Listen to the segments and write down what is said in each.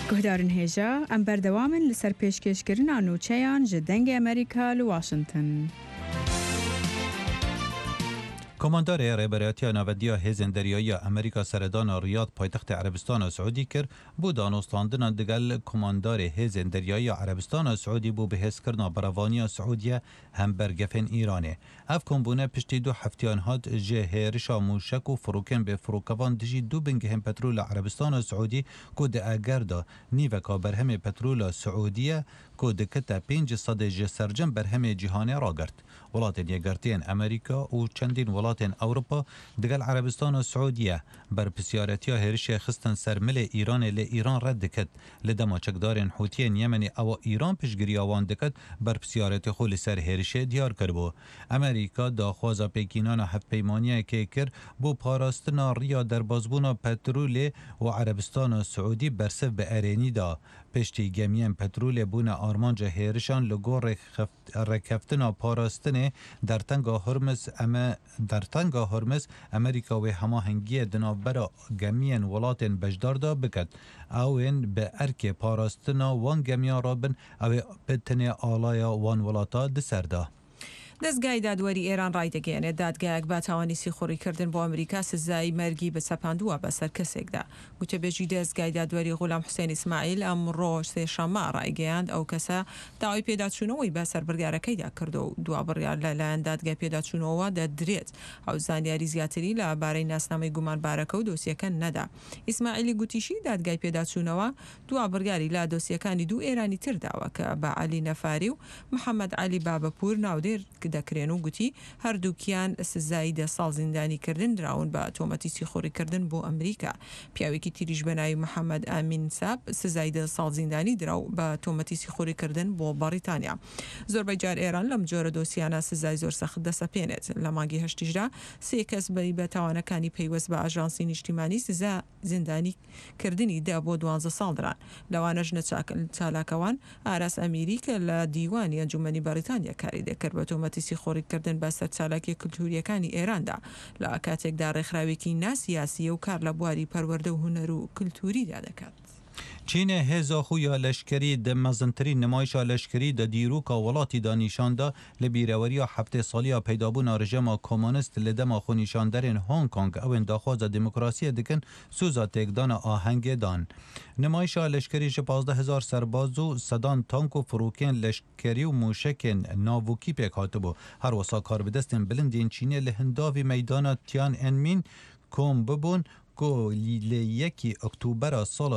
گهدارن هێژە ئەم بەردەوامن لەسەر پێشکەشکردنا نوچەیان ji dengê Amerîka li Washington. کماندار رهبریتی ناودیا هیزن دریایی امریکا سردان ریاض پایتخت عربستان سعودی کرد بو دانستاندن دگل کماندار هیزن دریایی عربستان سعودی بو بهز کرنا بروانی سعودیه هم برگفن ایرانه. اف کمبونه پشتی 2 هفتیان هات جه هیرشا موشک و فروکن به فروکوان دجی دو بنگهم پترول عربستان سعودی کود اگردا نیوکا برهم پترول سعودیه کود کتا 500 جه سرجم برهم جهانه را گرد. ولاتن یگرتین امریکا و چندین ولاتن اوروپا دگل عربستان و سعودیه بر پسیارتی هرش خستن سرمل ایران ایران رد کد لدما چکدارن حوتین یمنی او ایران پشگری آوان دکد بر پسیارتی خول سر هرش دیار کربو. امریکا داخوازا پیکینان هفت پیمانیه که کر بو پاراستنا ریا در بازبونا پترول و عربستان و سعودی برسف به ارینی دا پشتی گمین پترول بونا آرمانجا هرشان لگو رکفتنا پاراستنه در تنگا هرمز امریکا و هماهنگی دنابرا گمین ولاتن بجداردا بکد اوین به ارک پاراستنا وان گمیا رابن او پتنه آلایا وان ولاتا دسردا. دەستگای دادوەری ئێران ڕایدەگەیەنێت دادگایەک با تاوانی سیخۆڕیکردن بۆ ئەمریکا سزای مەرگی بەسەپاندووە بەسەر کەسێکدا. وتەبێژی دەستگای دادوەری غولام حوسێن ئیسماعیل ئەمڕۆ سێشەممە ڕایگەیاند ئەو کەسە داوای پێداچوونەوەی بەسەر بڕیارەکەیدا کردو و دوا بڕیار لەلایەن دادگای پێداچوونەوە دەدرێت ئەو زانیاری زیاتری لەبارەی ناسنامەی گومانبارەکە و دۆسیەکە نەدا. ئیسماعیلی گوتیشی دادگای پێداچوونەوە دوا بڕیاری لا دۆسیەکانی دوو ئێرانی تر داوە کە بە عەلی نەفاری و محەممەد عەلی بابەپور ناودێر دەکرێن و گوتی هەردووکیان سزایی 10 ساڵ زیندانیکردن دراون بە تۆمەتی سیخۆڕیکردن بۆ ئەمریکا. پیاوێکی تریش بەناوی محەممەد ئامین ساب سزایی 10 ساڵ زیندانی دراو بە تۆمەتی سیخۆڕیکردن بۆ بەریتانیا. زۆربەی جار ئێران لەم جۆرە دۆسیانە سزای زۆر سەخت دەسەپێنێت. لە مانگی هەشتیشدا 3 کەس بە تاوانەکانی پەیوەست بە ئاژانسی نیشتیمانی سزا زیندانیکردنی دا بۆ 12 ساڵ دران. لەوانەش چالاکەوان ئاراس ئەمیری کە لە دیوانی ئەنجومەنی بەریتانیا کاری دەکرد بە تۆمەتی سیخۆڕیکردن بە سەر چالاکی کلتوریەکانی ئێراندا لە کاتێکدا ڕێکخراوێکی ناسیاسیە و کار لە بواری پەروەردە و هونەر و کلتوریدا دەکات. چین هزا خویا لشکری د مزنترین نمایشا لشکری د دیروکا ولاتی دا نیشانده لبیروریا هفته سالیا پیدابون رژیم کمونیست لدما خو نیشاندرین هنگ کنگ او انداخواز دموکراسی دکن سوزا تکدان آهنگ دان. نمایشا لشکری 15,000 سربازو صدان تانک و فروکین لشکری و موشکین ناووکی پیک هاتبو. هر وسا کار بدستن بلندین چینی لهنداوی میدان تیان انمین کم ببون کو لیکی اکتبر سال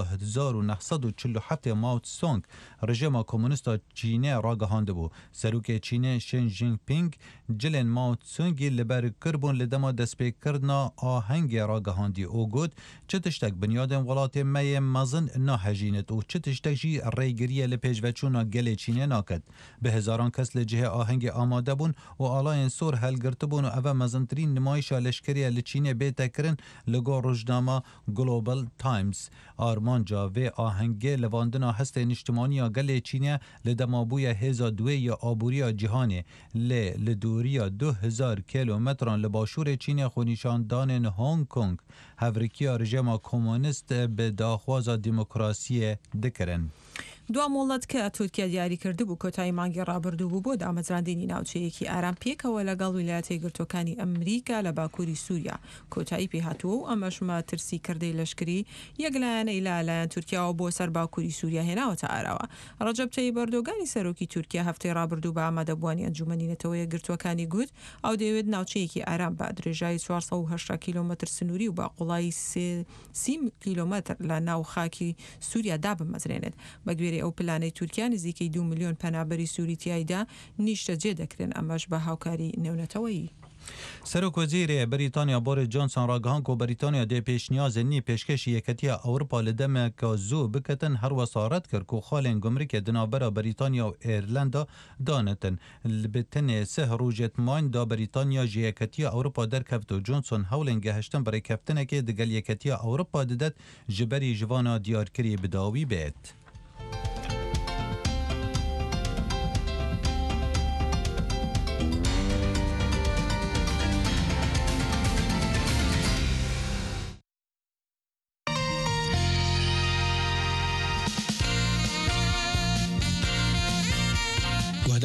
1947 ماو تسونگ رژیم کمونیست چین راگهانده بو. سروک چین شین جینگ پینگ جلن ماو تسونگی لبر کربون لدما دسپیک کردنا آهنگ راگهاندی او گود چه تشتک بنیادم ولات می مزن ناهجینت و چه تشتک جی ریگریه لپیجوچونا گل چین ناکد. به هزاران کس لجه آهنگ آماده بون و آلاین سور هلگرت بون و او مزنترین نمایش لشکری لچین بیتکرن لگو نامه گلوبال تایمز آرمانجا و آهنگ لواندنا هست اجتماعی گل چینه لدمابوی هزا دوی یا آبوری جهانی لدوری 2000 کیلومتران لباشور چین خونیشاندان هنگ کنگ هفرکیا رژیم کمونیست به داخواز دموکراسی دکرن. دوا مۆڵەت کە تورکیا دیاری کرده بوو کۆتایی مانگی ڕابردوو بوو بۆ دامەزراندنی ناوچەیەکی ئارام پێکەوە لەگەڵ ویلایەتە یەکگرتووەکانی ئەمریکا لە باکووری سووریا کۆتایی پێهاتووە و ئەمەشمە ترسی کردەی لەشکری یەکلایەنەی لالایەن تورکیاوە بۆ سەر باکووری سووریا هێناوەتە ئاراوە. ڕەجەب تەیب ئەردۆغانی سەرۆکی تورکیا هەفتەی ڕابردوو بە ئامادەبوانی ئەنجومەنی نەتەوە یەکگرتووەکانی گوت ئەو دەیەوێت ناوچەیەکی ئارام بە درێژایی 480 کیلومتر سنووری و بە قوڵایی 30 کیلومتر لە ناو خاکی سووریا دابمەزرێنێت. بە گوێرەی ئەو پلانەی تورکیا نزیکەی 2 میلیۆن پەنابەری سووری تیایدا نیشتە جێ دەکرێن ئەمەش بە هاوکاری نێونەتەوەیی. سروک وزیر بریتانیا بوریس جانسون راگهان کو بریتانیا د پیشنیاز نی پیشکش یکتی اروپا لدم که زو بکتن هر وسارت کر کو خالن گمرک دنابر بریتانیا و ایرلندا دانتن لبتن سه روجت مان دا بریتانیا یکتی اروپا در کفت و جانسون هولنگ هشتن برای کفتن که دگل یکتی اروپا ددت جبری جوانا دیارکری بداوی بیت.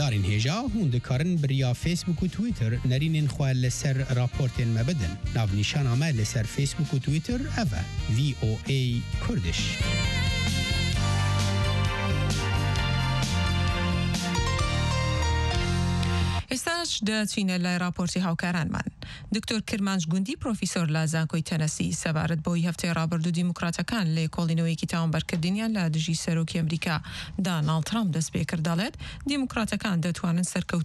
هەڵبژاردارین هێژا هون دەکارن بریا فیسبوک و تویتر نەرینên xwe li ser raportên me bidin. Navnîşana me li ser Facebook û Twitter ev e VOA Kurdiş. ئێستاش دەچینە لای راپۆرتی هاوکارانمان. دکتۆر کرمانج گوندی پرۆفیسۆر لە زانکۆی تەنەسی سەبارەت بۆی هەفتەی ڕابردوو دیموکراتەکان لێ کۆڵینەوەیەکی تاوانبەرکردنیان لە دژی سەرۆکی ئەمریکا داناڵد ترامپ دەست پێ کرد دەڵێت دیموکراتەکان دەتوانن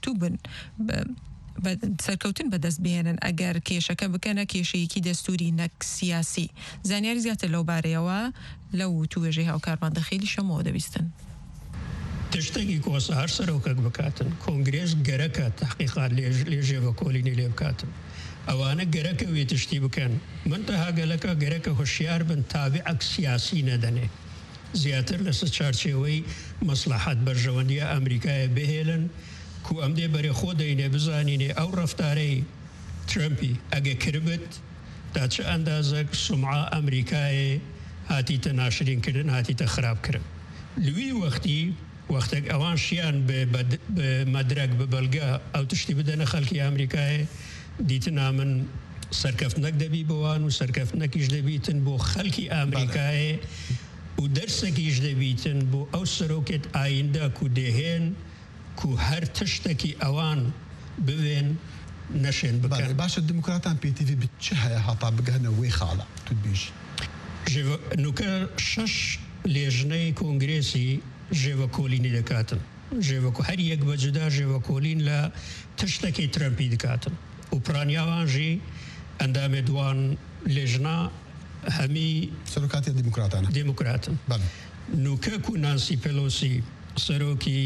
سەرکەوتن بەدەست بێنن ئەگەر کێشەکە بکەنە کێشەیەکی دەستوری نەک سیاسی. زانیاری زیاتر لەو بارەیەوە لەو توێژەی هاوکارمان دەخیلی شەمەوە دەبیستن. تشتێکی کۆسە هەر سەرۆکەک بکاتن کۆنگرێس گەرەکە تحقیقات لێژێوە کۆلینی لێ بکاتن ئەوانە گەرەکە وێ تشتی بکەن منتەها گەلەکە گەرەکە هۆشیار بن تابعەک سیاسی نەدەنێ زیاتر لەسەر چارچێوەی مەسلحەت بەرژەوەندیە ئەمریکایە بهێلن کو ئەم دێ بەرێ خۆ دەینێ بزانینێ ئەو ڕەفتارەی ترمپی ئەگە کردبت تا چه ئەندازەک سومعە ئەمریکایە هاتیتە ناشرینکردن هاتیتە خراپکردن لوی وەختێک ئەوان شیان بە مەدرەک بە بەلگە ئەو تشتی بدەنە خەڵکی ئەمریکایە دیتنا من سەرکەفتنەک دەبی بۆوان و سەرکەفتنەکیش دەبیتن بۆ خەڵکی ئەمریکایە و دەرسێکیش دەبیتن بۆ ئەو سەرۆکێت ئایندە کو دێهێن کو هەر تشتێکی ئەوان بوێن نەشێن بکەن باشە دموکراتان پێتیڤی چه هەیە هەتا بگەنە وێ خاڵە توتبیش نوکە شەش لێژنەی کۆنگرێسی ژێوەکۆلینی دەکاتن هەر یەک بەجدا ژێوەکۆلین لە تشتێکی ترمپی دەکاتن و پرانیاوانژی ئەندامێ دوان لێژنا هەمی سەرۆکاتی دیموکراتن نوکەک و نانسی پێلۆسی سەرۆکی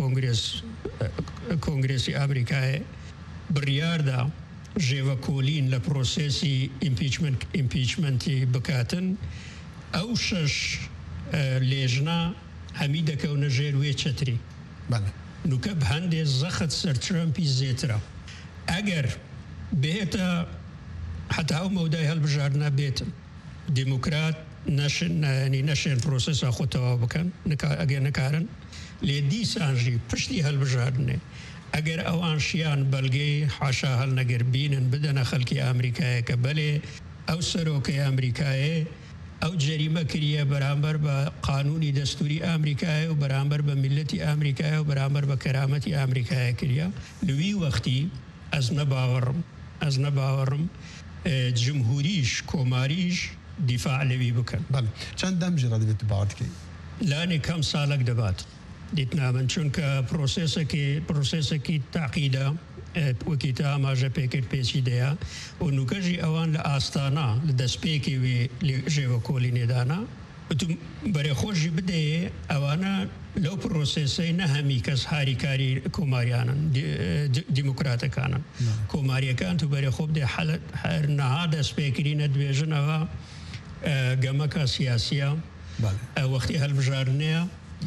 کۆنگرێسی ئامریکایە بڕیاردا ژێوەکۆلین لە پرۆسێسی ئیمپیچمنتی بکاتن ئەو شەش لێژنا هەمی دەکەونە ژێر وێ چەتری نوکە هەندێ زەخت سەر ترمپی زێترە ئەگەر بێتە حتا ئەو مەودای هەڵبژاردنە بێتن دیموکرات نەشێن پرۆسێسا خۆتەوا بکەن ئەگەر نەکارن لێ دیسانژی پشتی هەڵبژاردنێ ئەگەر ئەوان شیان بەلگەی حاشا هەڵنەگەر بینن بدەنە خەڵکی ئەمریکایە کە بەلێ ئەو سەرۆکەی ئەمریکایە ئەو جەریمە کریە بەرامبەر بە قانونی دەستوری ئەمریکایە و بەرامبەر بە میلەتی ئەمریکایە و بەرامبەر بە کەرامەتی ئەمریکایە کریە لوی وەختی ئەز نەباوەڕم جمهوریش کۆماریش دیفاع لەوی بکەن چەند دەمژێرا دەبێت باوەڕکەی لانێ کەم ساڵک دەبات دیتنا من چونکە پرۆسێسێکی تاقیدا وەکی تا ئاماژە پێکرد پێچیدەیە و نوکەژی ئەوان لە ئاستانە لە دەستپێکی وێ ژێوە کۆلی نێدانا بەرێ خۆشی بدەیە ئەوانە لەو پرۆسێسەی نەهەمی کەس هاریکاری کۆماریانن دیموکراتەکانن کۆماریەکان تو بەرێ خۆ بدێ هەر نەها دەستپێکرینە دوێژنەوە گەمەکە سیاسیە وەختی هەڵبژاردنەیە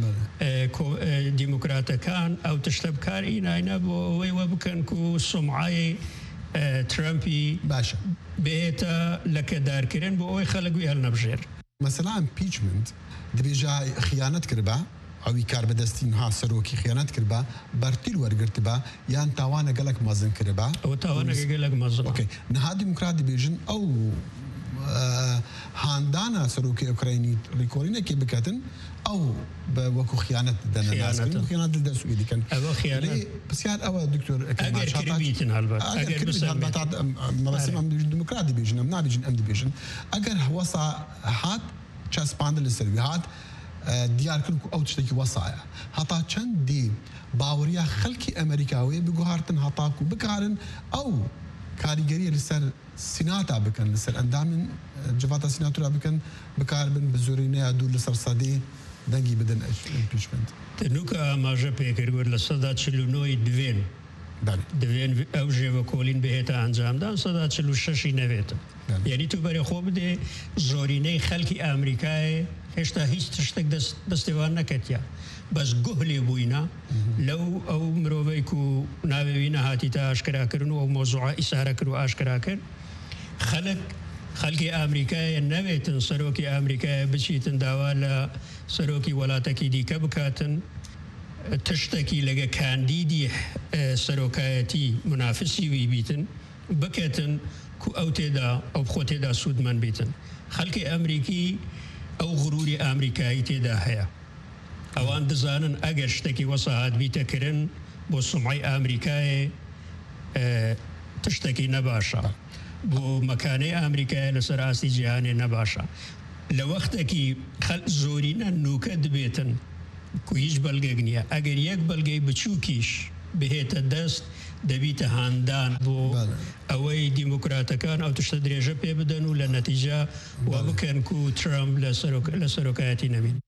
دیموکراتەکان ئەو تشتە بکاری ناینە بۆ ئەوەی وە بکەن و سومعای ترمپی باشە بێتە لەکەدارکردن بۆ ئەوەی خەڵکوی هەڵنەبژێر مەسەلا ئیمپیچمنت دەبێژە خیانەت کردبا ئەوی کار بەدەستی ها سەرۆکی خیانەت کردبا بەرتیل وەرگرتبا یان تاوانە گەلک مەزن کردبا ئەو تاوانە گەلک مەزن نەها دیموکرات دەبێژن ئەو هاندانە سەرۆکی ئوکراینی ڕیکۆرینێکی بکەتن ئەو بە وەکو خیانەت دەنەناسکردن خیانەت دەسوی دیکەن ئەوە خیانەت پرسیار ئەوە دکتۆر دیموکراتی بێژن ئەم نابێژن ئەم دەبێژن ئەگەر وەسا هات چەسپاندە لە سەروی هات دیارکردن و ئەو تشتێکی وەسایە هەتا چەندی باوەڕیا خەڵکی ئەمریکاوی بگوهارتن هەتاکو بکارن ئەو کاریگەریە لەسەر سیناتا بکەن لەسەر ئەندامن جڤاتە سیناتورا بکەن بکاربن بە زۆرینەیە دوور لەسەر سەدەی دەنگی بدەن ئیمپیچمنت نوکە ئاماژە پێکردوە لە سەدا 49 دوێن ئەو ژێوە کۆلین بهێتە ئەنجامدان سەدا 46 نەوێتە یعنی تو بەرێ خۆ بدێ زۆرینەی خەڵکی ئەمریکایە هێشتا هیچ تشتێک دەستێوان نەکەتیا بەس گوه لێ بووینە لەو ئەو مرۆڤەی و ناوێوی نەهاتی تا ئاشکراکردن و ئەو مۆزوعە ئیسارە کرد و ئاشکرا کرد خەڵکی ئەمریکایە نەوێتن سەرۆکی ئەمریکایە بچیتن داوا لە سەرۆکی وڵاتێکی دیکە بکاتن تشتكي لقى كانديدي سروكايتي منافسي ويبيتن بكتن كو أو تدا أو بخو تدا سود من بيتن خلقي أمريكي أو غروري أمريكاي تدا هيا أوان دزانن أجر شتكي وصاعد بيتكرن بو سمعي أمريكاي تشتكي نباشا بو مكاني أمريكاي لسراسي جهاني نباشا لوقتكي خلق زورينا نوكد بيتن كويش بلغنيا اگر یک بلغي بچوكيش بهيت الدست دبيت هاندان بو اوي ديمقراطيكان او تشتدريجه بيبدن ولا نتيجه وبكن كو ترامب لسروكاتي نمين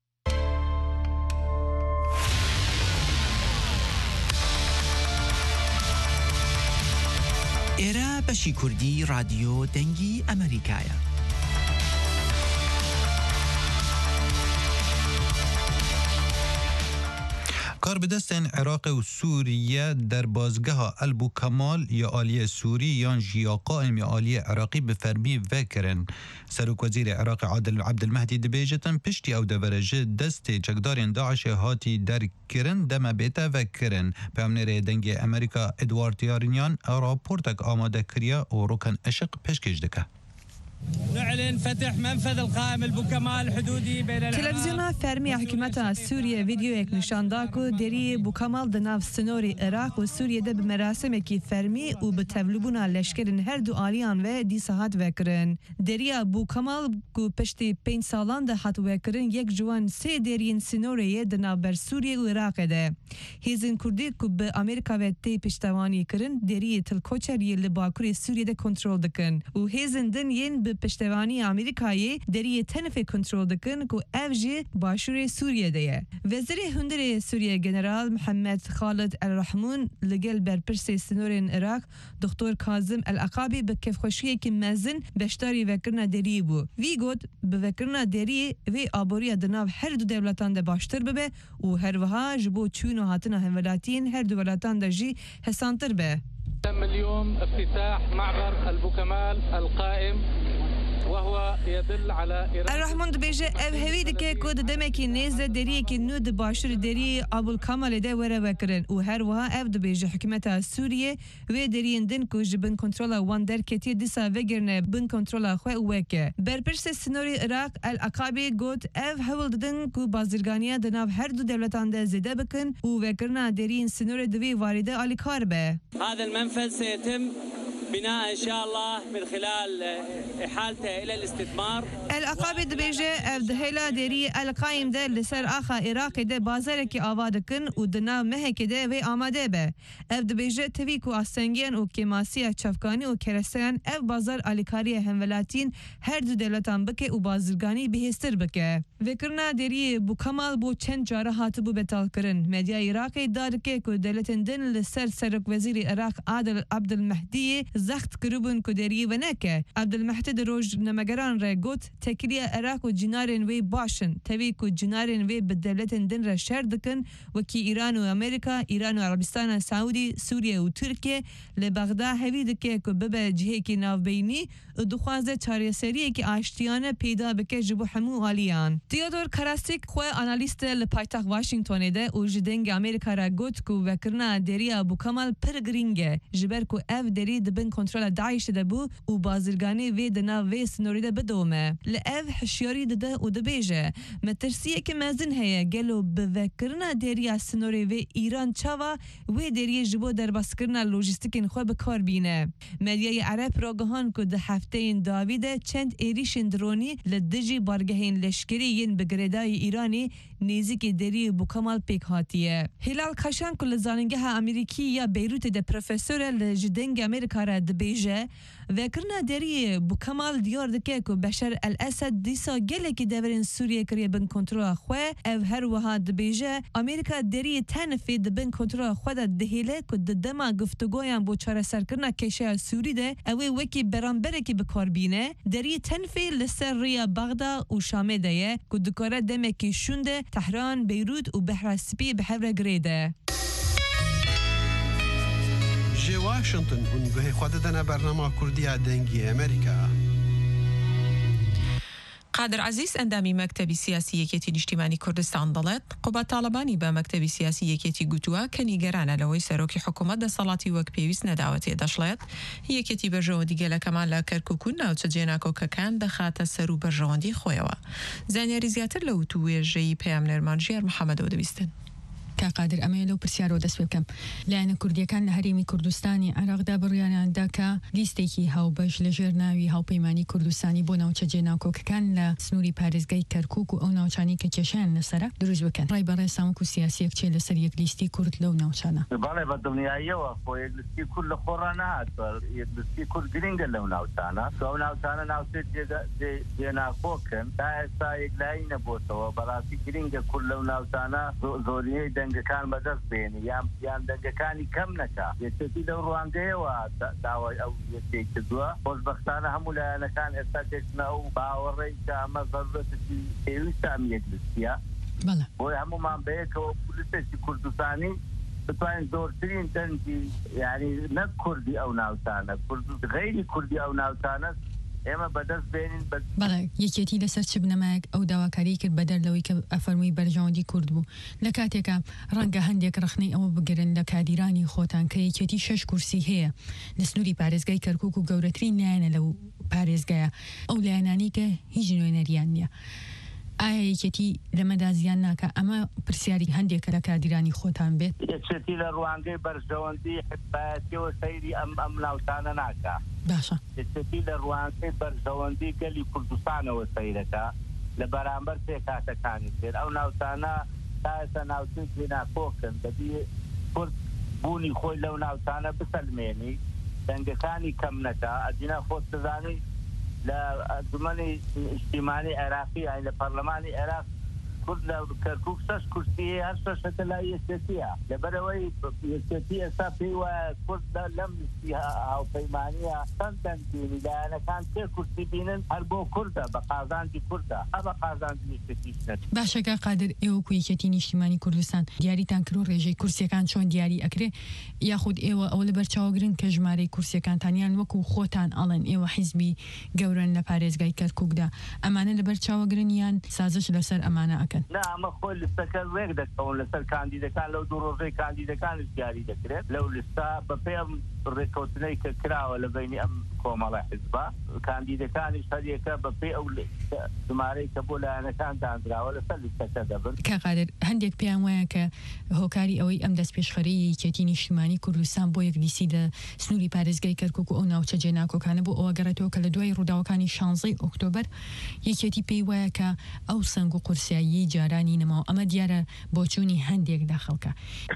إيرا بشي كردي راديو دنگي أمريكايا کار به دستن عراق و سوریه در بازگاه البو کمال یا آلیه سوری یا جیا قائم یا آلیه عراقی به فرمی وکرن. سروک وزیر عراق عادل عبدالمهدی دبیجتن پشتی او دورجه دست چکدارین داعش هاتی در کرن دم بیتا وکرن. پیامنر دنگ امریکا ادوارد یارینیان راپورتک آماده کریا و روکن اشق پشکش دکه. نعلن فتح منفذ القائم البوكمال الحدودي بين تلفزيون فرمي حكومة سوريا فيديو يك نشان داكو ديري بوكمال دناف سنوري عراق وسوريا ده بمراسم كي فرمي وبتفلبونا لشكرن هر دو آليان و دي ساعات وكرن ديري بوكمال كو پشتي 5 سالان ده هات وكرن يك جوان 3 ديرين سنوري دناف بر سوريا و عراق ده هيزن كردي كو بأمريكا و تي پشتواني کرن ديري تلكوچر يل باكوري سوريا ده کنترول دكن و هيزن دن ين پشتوانی آمریکایی دری تنف کنترل دکن کو افجی باشور سوریه دیه. وزیر هندری سوریه جنرال محمد خالد الرحمون لگل بر پرسی سنورین عراق دکتر کاظم العقابی به کفخوشی که مزن بشتاری وکرنا دری بو. وی گود به وکرنا دری وی آبوری دناو هر دو دولتان ده باشتر ببه و هر وها جبو چون و هاتنا همولاتین هر دو دولتان ده جی حسانتر به. تم اليوم افتتاح معبر البوكمال القائم وهو يدل على الرحمن دبيجه اف هوي دكه كود دمكي نيزه دري كي نود باشر دري ابو الكمال ده ورا وكرن و هر وها اف دبيجه حكومه سوريا و درين دن كو جبن كنترول وان در كتي دسا وگرن بن كنترول خو وك برپرس سنوري عراق العقابي گود اف هول دن كو بازرگانيه دناف هر دو دولتان ده زده بكن و وكرنا درين سنوري دوي وارده علي كاربه. هذا المنفذ سيتم بناء إن شاء الله من خلال إحالته إلى الاستثمار. العقابة دبيجة أفدهلا ديري القائم ده لسر آخا عراقي ده بازارك آوادكن ودنا مهك ده في آماده به. أفدبيجة تفيكو أستنجين وكيماسية تشافكاني وكرسان أف بازار أليكارية همولاتين هر دو دولتان بكه وبازرگاني بهستر بكه. وكرنا ديري بو كمال بو چند جاره هاتبو بتال کرن. مديا عراقي داركه كو دولتن دن لسر سرک وزير عراق عادل عبدالمهدي زخت کربون کدری و نکه عبدالمحتد روج نمگران را گوت تکلیه عراق و جنارن وی باشن توی کو جنارن وی به دولتن دن را شر دکن و کی ایران و امریکا ایران و عربستان سعودی سوریه و ترکیه لبغداد هوی دکه کو ببه جهه کی ناوبینی و دخوازه چارەسەریه کی آشتیانه پیدا بکه جبو همو آلیان. تیودور کراستیک خو آنالیست لپایتاخت واشنگتن ده او جدنگ امریکا را گوت کو وکرنا دری ابو کمال پر گرینگه جبر کو اف دری دبن کنترل داعش ده بو و بازرگانی وی دنا وی سنوری ده بدومه لاف حشیاری ده و دبیجه مترسیه که مزن هيا گلو بوکرنا دری سنوری وی ایران چاوا وی دری جبو در بسکرنا لوجستیکین خو به کار بینه. مدیای عرب راگهان کو ده هفته این داویده چند ایریشن درونی لدجی بارگهین لشکری ین بگردای ایرانی نیزی که دری بو کمال پیک هاتیه. هلال کشان کل زاننگه امریکی یا بیروت ده پروفسور لجدنگ امریکا را دبیجه وکرنا دری بو کمال دیار دکه که بشار الاسد دیسا گله که دورین سوریه کریه بن کنترول خواه او هر وها دبیجه امریکا دری تنفی دبن کنترول خواه ده دهیله که دما گفتگویان بو چاره سر کرنا کشه سوری ده اوی وکی برانبره که بکار بینه دری تنفی لسر ریا بغدا و شامه ده که دکاره دمه که شونده تهران بیروت و بحر سپی بحر گریده. جي واشنطن ونقول خدتنا برنامج كردية دنجي أمريكا. قادر عزیز ئەندامی مەکتەبی سیاسی یەکێتی نیشتیمانی کوردستان دەڵێت قوبەت تاڵەبانی بە مەکتەبی سیاسی یەکێتی گوتووە کە نیگەرانە لەوەی سەرۆکی حکوومەت دەسەڵاتی وەک پێویست نەداوەتێ دەشڵێت یەکێتی بەرژەوەندی گەلەکەمان لە کەرکووک و ناوچە جێناکۆکەکان دەخاتە سەر و بەرژەوەندی خۆیەوە. زانیاری زیاتر لە وتوێژەی پەیامنەرمان ژیار محەممەدەوە دەبیستن. کاقادر ئەمەیە لەو پرسیارەوە دەست پێ بکەم لایەنە کوردیەکان لە هەرێمی کوردستانی عێراقدا بڕیاریاندا کە لیستێکی هاوبەش لەژێر ناوی هاوپەیمانی کوردستانی بۆ ناوچە جێناکۆکەکان لە سنووری پارێزگای کەرکووک و ئەو ناوچانی کە کێشیان لەسەرە دروست بکەن. ڕای بەڕێ ساوەک و سیاسیەک چێ لەسەر یەک لیستی کورد لەو ناوچانە؟ بەڵێ بە دڵنیاییەوە خۆ یەک لیستی کورد لە خۆڕا نهات، یەک لیستی کورد گرنگە لەو ناوچانە، ئەو ناوچانە ناوچێت جێناکۆکن تا ئێستا یەکلایی نەبووتەوە. بەڕاستی گرنگە کورد لەو ناوچانە زۆرینەی دەنگەکان بەدەست بێنی یان دەنگەکانی کەم نەکا. یەکێتی لەو ڕوانگەیەوە داوای ئەو یەکێک کردووە. خۆشبەختانە هەموو لایەنەکان ئێستا تێکچنە ئەو باوەڕەی کە ئەمە ضرورەتێکی پێویستە ئەم یەک لیستیە، بۆی هەموومان بەیەکەوە پۆلیسێکی کوردستانی بتوانین زۆرترین دەنگی یعنی نەک کوردی ئەو ناوچانە غەیری کوردی ئەو ناوچانە ئێمە بەدەست بێنین. بەڵێ یەکێتی لەسەر چ بنەمایەک ئەو داواکاری کرد بەدەر لەوەی کە ئەفەرمووی بەرژەوەندی کورد بوو لە کاتێکە ڕەنگە هەندێک ڕخنەی ئەوە بگرن لە کادیرانی خۆتان کە یەکێتی 6 کورسی هەیە لە سنووری پارێزگای کەرکووک و گەورەترین لایەنە لەو پارێزگایە ئەو لایەنانی کە هیچ نوێنەریان نییە. ئایا یەکێتی لەمەدا زیان ناکە؟ ئەمە پرسیاری هەندێکە لە کادیرانی خۆتان بێت. یەکێتی لە ڕوانگەی بەرژەوەندی حزبایەتیەوە سەیری ئەم ناوچانە ناکە. باشە. یەکێتی لە ڕوانگەی بەرژەوەندی گەلی کوردستانەوە سەیرەکە لە بەرامبەر پێکاتەکانی تر. ئەو ناوچانە تا ئێستا ناوچەی جێناکۆکن، دەبی کورد بوونی خۆی لەو ناوچانە بسەلمێنی، دەنگەکانی کەم نەکا. ئەدینا خۆت دەزانی لە ئەنجومەنی نیشتیمانی عێراقی یان لە پەرلەمانی عێراق کورد لە کەرکووک 6 کورسی هەیە، هەر 6 لای یەکێتیە. لەبەرەوەی یەکێتی ئێستا پێی وایە کورد لەم لیستی هاوپەیمانیە چەند دەنگ بینی لایەنەکان 3 کورسی بینن هەر بۆ کوردە، بە قازانجی کوردە، بە قازانجی یەکێتیش نەچێت. باشەکە قادر ئێوە کو یەکێتی نیشتیمانی کوردستان دیاریتان کرد و ڕێژەی کورسیەکان چۆن دیاری ئەکرێ یاخود ئێوە ئەوە لەبەر چاوەگرن کە ژمارەی کورسیەکانتانیان وەکو خۆتان ئەڵێن ئێوە حیزبی گەورن لە پارێزگای کەرکووکدا ئەمانە لەبەر چاوەگرن یان سازش لەسەر ئەمانە ئەکەن؟ نا ئەمە خۆی لیستەکە ڕێک دەکەون لەسەر کاندیدەکان لەو دوو ڕۆژەی کاندیدەکانش دیاری دەکرێت لەو لیستا بەپێ ئەم ڕێکەوتنەی کە کراوە لە بینی ئەم کۆمەڵە حیزبە. کاندیدەکانیش هەریەکە بەپێ ئەو ژمارەی کە بۆ لایەنەکان دانراوە لەسەر لیستەکە دەبن. کاقادر هەندێک پێیان وایە کە هۆکاری ئەوەی ئەم دەستپێشخەرەی یەکێتی نیشتیمانی کوردستان بۆ یەک لیستی لە سنووری پارێزگای کەرکووک و ئەو ناوچە جێناکۆکانە بۆ ئەوە گەڕێتەوە کە لە دوای ڕووداوەکانی 16 ئۆکتۆبەر یەکێتی پێی وایە کە ئەو سەنگ و قورسایی جارانی نەماوە. ئەمە دیارە بۆچوونی هەندێک داخەڵکە.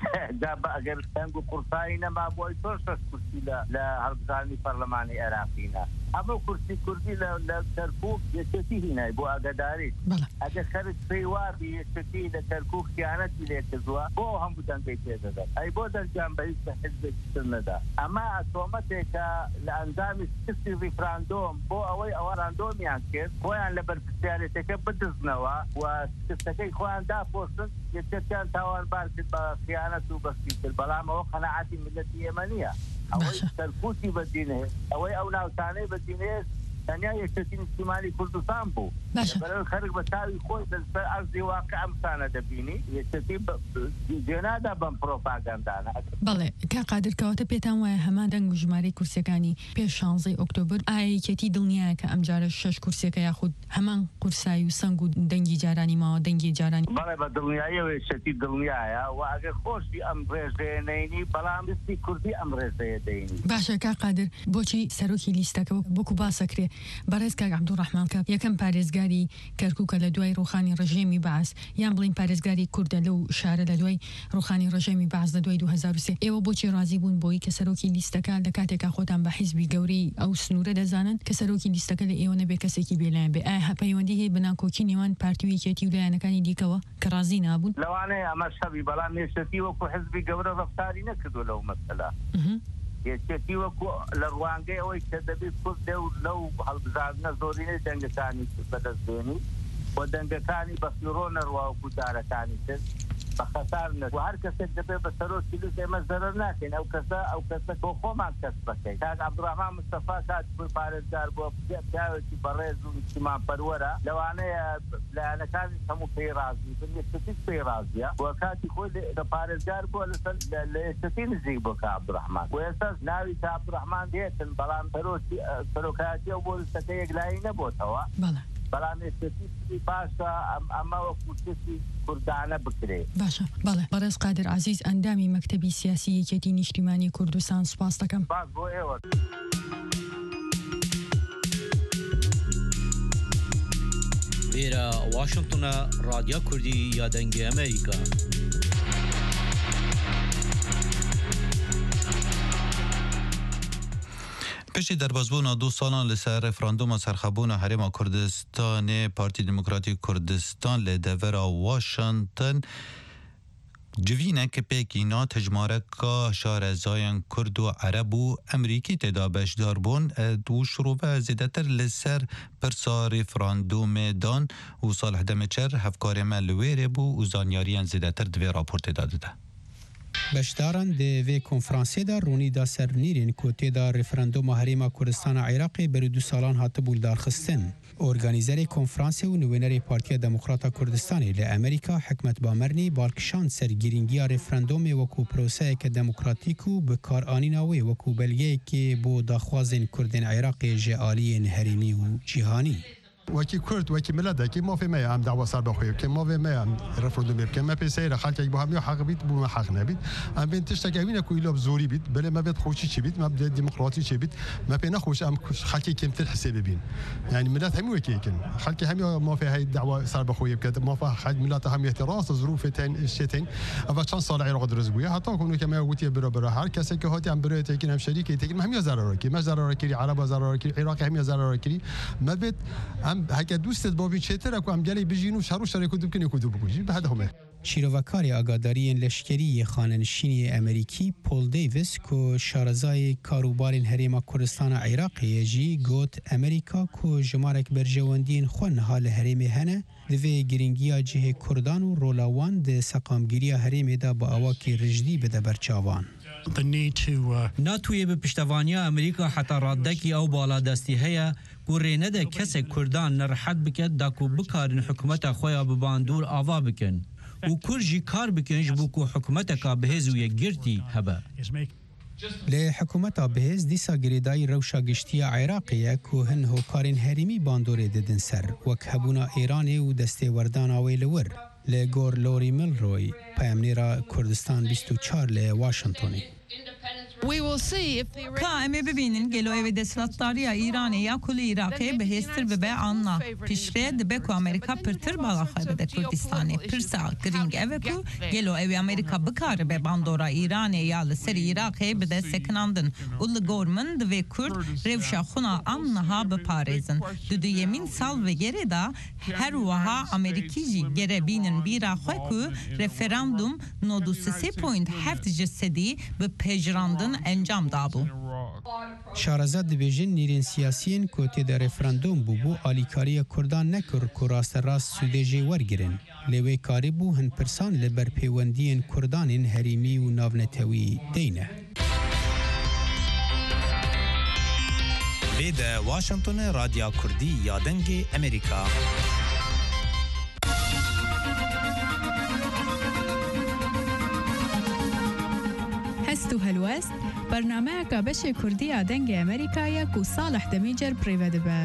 ئەگەر سەنگ و قورسایی نەما بۆی تۆ 6 کورسی لە هەڵبژاردننی پەرلەمانی عێراقینە. ئەمە کورسی کوردی لە کەرکووک یەکێتی هینای بۆ ئاگاداری. ئەگەر خەرج پێی وابی یەکێتی لە کەرکووک خیانەتی لێ کردووە بۆ هەموو دەنگەی پێدەدەن، ئەی بۆ دەرجان بە هیچ حیزبێکی تر نەدا. ئەمە تۆمەتێکە لە ئەنجامی سکستی ریفراندۆم بۆ ئەوەی ئەوە ڕاندۆمیان کرد خۆیان لە بەرپرسیارەتەکە بدزنەوە و سکستەکەی خۆیان داپۆشن یەکێتیان تاوانبار کرد بە خیانەت و بەستی کرد. بەڵام ئەوە قەناعەتی میلەتی ئێمە نییە. ئەوەی کەرکووکی بەدینێ ئەوەی ئەو ناوچانەی بەدینێ تەنیا یەکێتی نیشتیمانی کوردستان بوو. بەرەوەی خەرج بە چاوی خۆی لەسەر ئەرزی واقع ئەمسانە دەبینی یەکێتی جێنادا بەم پرۆپاگاندانە. بەڵێ کا قادر کەواتە پێتان وایە هەمان دەنگ و ژمارەی کورسەکانی پێش 16 ئۆکتۆبر ئایا یەکێتی دڵنیایە کە ئەم جارە 6 کورسەکە یاخود هەمان قورسایی و سەنگ و دەنگی جارانی ماوە دەنگی جارانی؟ بەڵێ بە دڵنیاییەوە یەکێتی دڵنیایە و ئەگەر خۆشی ئەم ڕێژەیە نەینی بەڵام لیستی کوردی ئەم ڕێژەیە دەینی. باشە کا قادر بۆچی سەرۆکی لیستەکە وەکو باسەکرێ بەڕێز کاک عەبدوڕەحمان کە یەکەم پارێزگاری کەرکووکە لە دوای ڕوخانی ڕژێمی بەعەس یان بڵین پارێزگاری کوردە لەو شارە لە دوای ڕوخانی ڕژێمی بەعەس لە دوای 2003 ئێوە بۆچی ڕازی بوون بۆی کە سەرۆکی لیستەکە لە کاتێکا خۆتان بە حیزبی گەورەی ئەو سنوورە دەزانن کە سەرۆکی لیستەکە لە ئێوە نەبێ کەسێکی بێلایەن بێ؟ ئایا پەیوەندی هەیە بەناکۆکی نێوان پارتی و یەکێتی و لایەنەکانی دیکەوە کە ڕازی نابوون؟ لەوانەیە ئەمە شەوی بەڵام یەکێتی وەکو حیزبی گەورە ڕەفتاری نەکردو لەو مەسەلە. یەکێتی وەکو لە ڕوانگەی ئەوەی کە دەبێت کورد لەو هەڵبژاردنە زۆرینەی دەنگەکانی بەدەستبێنی و دەنگەکانی بەفیڕۆ نەڕوا وەکو جارەکانی تر بخسار نه و هر کس دبه به سرور کیلو ئێمە زەرەر ناکەین ئەو کەسە بۆ خۆمان کەس بکەین کاک عەبدوڕەحمان مستەفا کات پارێزگار بۆ پیاوێکی بەڕێز و نیشتیمان پەروەرە لەوانەیە لایەنەکانی هەموو پێی رازی بن یەکسەتیش پێی رازیە و کاتی خۆی لە پارێزگار بووە لە یەکسەتی نزیک بوو کە عەبدوڕەحمان و ئێستا ناوی کە عەبدوڕەحمان دێتن بەڵام سەرۆکایەتی ئەو بۆ لستەکە یەکلایی نەبووتەوە بەڵام ئێستاتی باشە ئەمە وەکوتێکی کوردانە بکرێ باشە بەڵێ بەڕێز قادر عەزیز ئەندامی مەکتەبی سیاسی یەکێتی نیشتیمانی کوردستان سوپاس دەکەم باش بۆ ئێوە لێرە واشنگتنە رادیۆ کوردی یا دەنگی ئەمریکا پشتی دربازبونا 2 سالان لسر رفراندوم سرخبون هرم کردستان پارتی دموکراتیک کردستان لدورا واشنگتن جوینه که پیکینا تجماره که شارزاین کرد و عرب و امریکی تدابش داربون دو شروع زیدتر لسر پرسا رفراندوم دان و صالح دمچر هفکار ملویره بو و زانیاریان زیدتر دوی راپورت داده ده. بشداران د کنفرانسی دا رونی دا سرنیرین کوتی دا رفراندوم هریما کردستان عراقی بر 2 سالان هات بولدار خستن. ارگانیزر کنفرانسی و نوینر پارتی دموکراتا کردستانی ل امریکا حکمت بامرنی بالکشان سرگیرینگی رفراندوم وکو پروسه که دموکراتیک و بکار آنیناوی وکو بلگه که بو داخوازن کردن عراقی جعالی هریمی و جهانی. وکی کرد وکی ملت که ما فی ما هم دعوا سر بخویم که ما فی ما هم رفراندوم بیم که ما پیسه خالق یک با هم حق بید بو ما حق نبید ام بین تشت که کوی لب زوری بید بله ما بید خوشی چی بید ما بید دموکراتی چی بید ما بین خوش ام خالق کم تر حساب بین یعنی ملت هم وکی کن خالق هم ما فی های دعوا سر بخویم که ما فی خالق ملت هم احتراس ظروف تن شتین اول چند سال عراق درز بوده حتی کنون که ما گویی برابر هر کسی که هاتی هم برای تکین هم شریکی تکین هم یا ضرر کی ما ضرر کی عرب ضرر کی عراق هم یا ضرر کی ما بید هکه دوستت بابی چطور اکو هم گلی بجینو شروع کدوم کنی کدوم بگویی به هده همه شیروکاری آگاداری لشکری خاننشینی امریکی پول دیویس کو شارزای کاروبار هریما کردستان عراقی جی گوت امریکا کو جمارک برجواندین خون حال هریم هنه دوی گرینگیا جه کردان و رولاوان ده سقامگیری هریم دا با اواکی رجدی بده برچاوان ناتوی به پشتوانی امریکا حتی رادکی او بالا دستی هیا گوره ده کس کردان نرحت بکد داکو بکارن حکومت خویا بباندور آوا بکن و کرجی کار بکنش بوکو حکومت کا بهز و یگرتی هبه لی حکومت بهز دیسا گریدای روشا گشتی عراقیه که هن هوکارین هریمی باندوره ددن سر وک هبونا ایرانی و دسته وردان آویل ور لی گور لوری مل روی پیامنیرا کردستان 24 لی واشنگتونی Kaime bebinin gelo evi deslatlarya İran'e ya kulu Irak'e behestir bebe anla. Pişre de beku Amerika pırtır balakay de Kürdistan'e pırsa gring eve ku gelo evi Amerika bıkar be bandora İran'e ya seri Irak'e be de sekinandın. Ulu gorman de ve Kürt revşa xuna amna ha be parezin. Düdü yemin sal ve gere da her vaha Amerikici gere binin bira ku referandum nodu 3.7 cesedi be pejrandın انجام دابو شارزاد دبیجن نیرین سیاسیین کوتی در رفراندوم بو آلیکاری کردان نکر کراست راست سودجی ورگرن لیوی کاری بو هن پرسان لبر پیوندین کردان هریمی و ناونتوی دینه بيد واشنطن راديو كردي يا دنجي أمريكا هستو هلوست برنامه کابش کردی آدنگ امریکایی کو صالح دمیجر پریوده به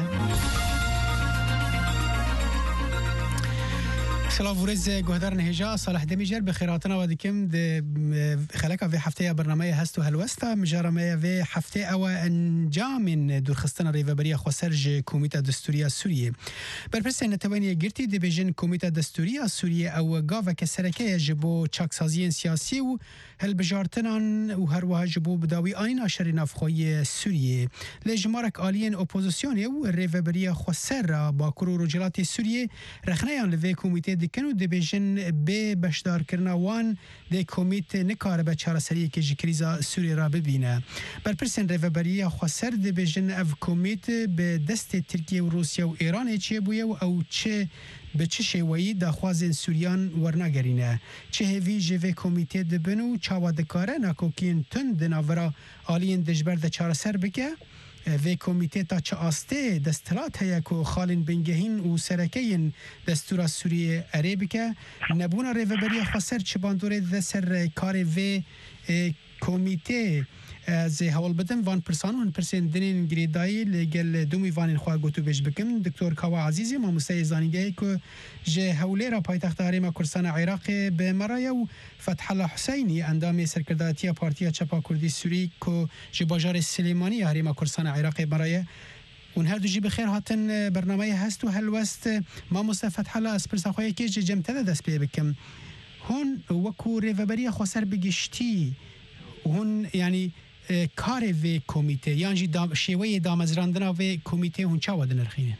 سلام ورز گهدار نهجا صالح دمیجر بخیراتنا و دیکم خلقا في هفته برنامه هستو هلوستا مجرمه في هفته او انجام دورخستان ریوبری خسرج کمیته دستوری سوریه برپرس نتوانی گرتی دیویژن کمیته دستوری سوریه او گاو کسرکه جبو چاکسازی سیاسی و هل بجارتنان و هر وها جبو بداوی آین اشر نفخوی سوریه لجمارک آلین اپوزیسیون و ریوبری خسر با کرو رجلات سوریه رخنیان لوی کمیته دکن و دبیجن به بشدار کرنا وان ده کمیت نکاره به چارەسەریە که کریزا سوریه را ببینه برپرسن ریوبری خسر دبیجن اف کمیت به دست ترکیه و روسیه و ایران چه بویه و او چه به چه شیوهی داخوازن سوریان ورنگرینه چه هیوی جوه کمیته دبن و چاوادکاره نکوکین تن دناورا آلین دجبر ده چارەسەر بکه و کمیته تا چه آسته دستلات هیا که خالین بنگهین و سرکین دستور سوریه اره بکه نبونا ریوبری خسر چه باندوره ده سر کار و کمیته از حوال بدم وان پرسان پرسین دنین گریدایی لگل دومی وان خواه گوتو بیش بکم دکتور کاوا عزیزی ما مستای زانیگه که جه حوله را پایتخت هریما کردستان عراق به مرای و فتح الله حسینی اندام سرکرداتی پارتیا چپا کردی سوری که جه باجار سلیمانی هریما کردستان عراق مرای اون هر دو جی بخیر هاتن برنامه هست و هلوست ما مستای فتح الله از پرساخوی که جه جمتده دست بی بکم هون وکو ریوبری خسر بگشتی هون یعنی کار و کمیته یعنی شیوه دامزراندن و کمیته هون چه وادن رخینه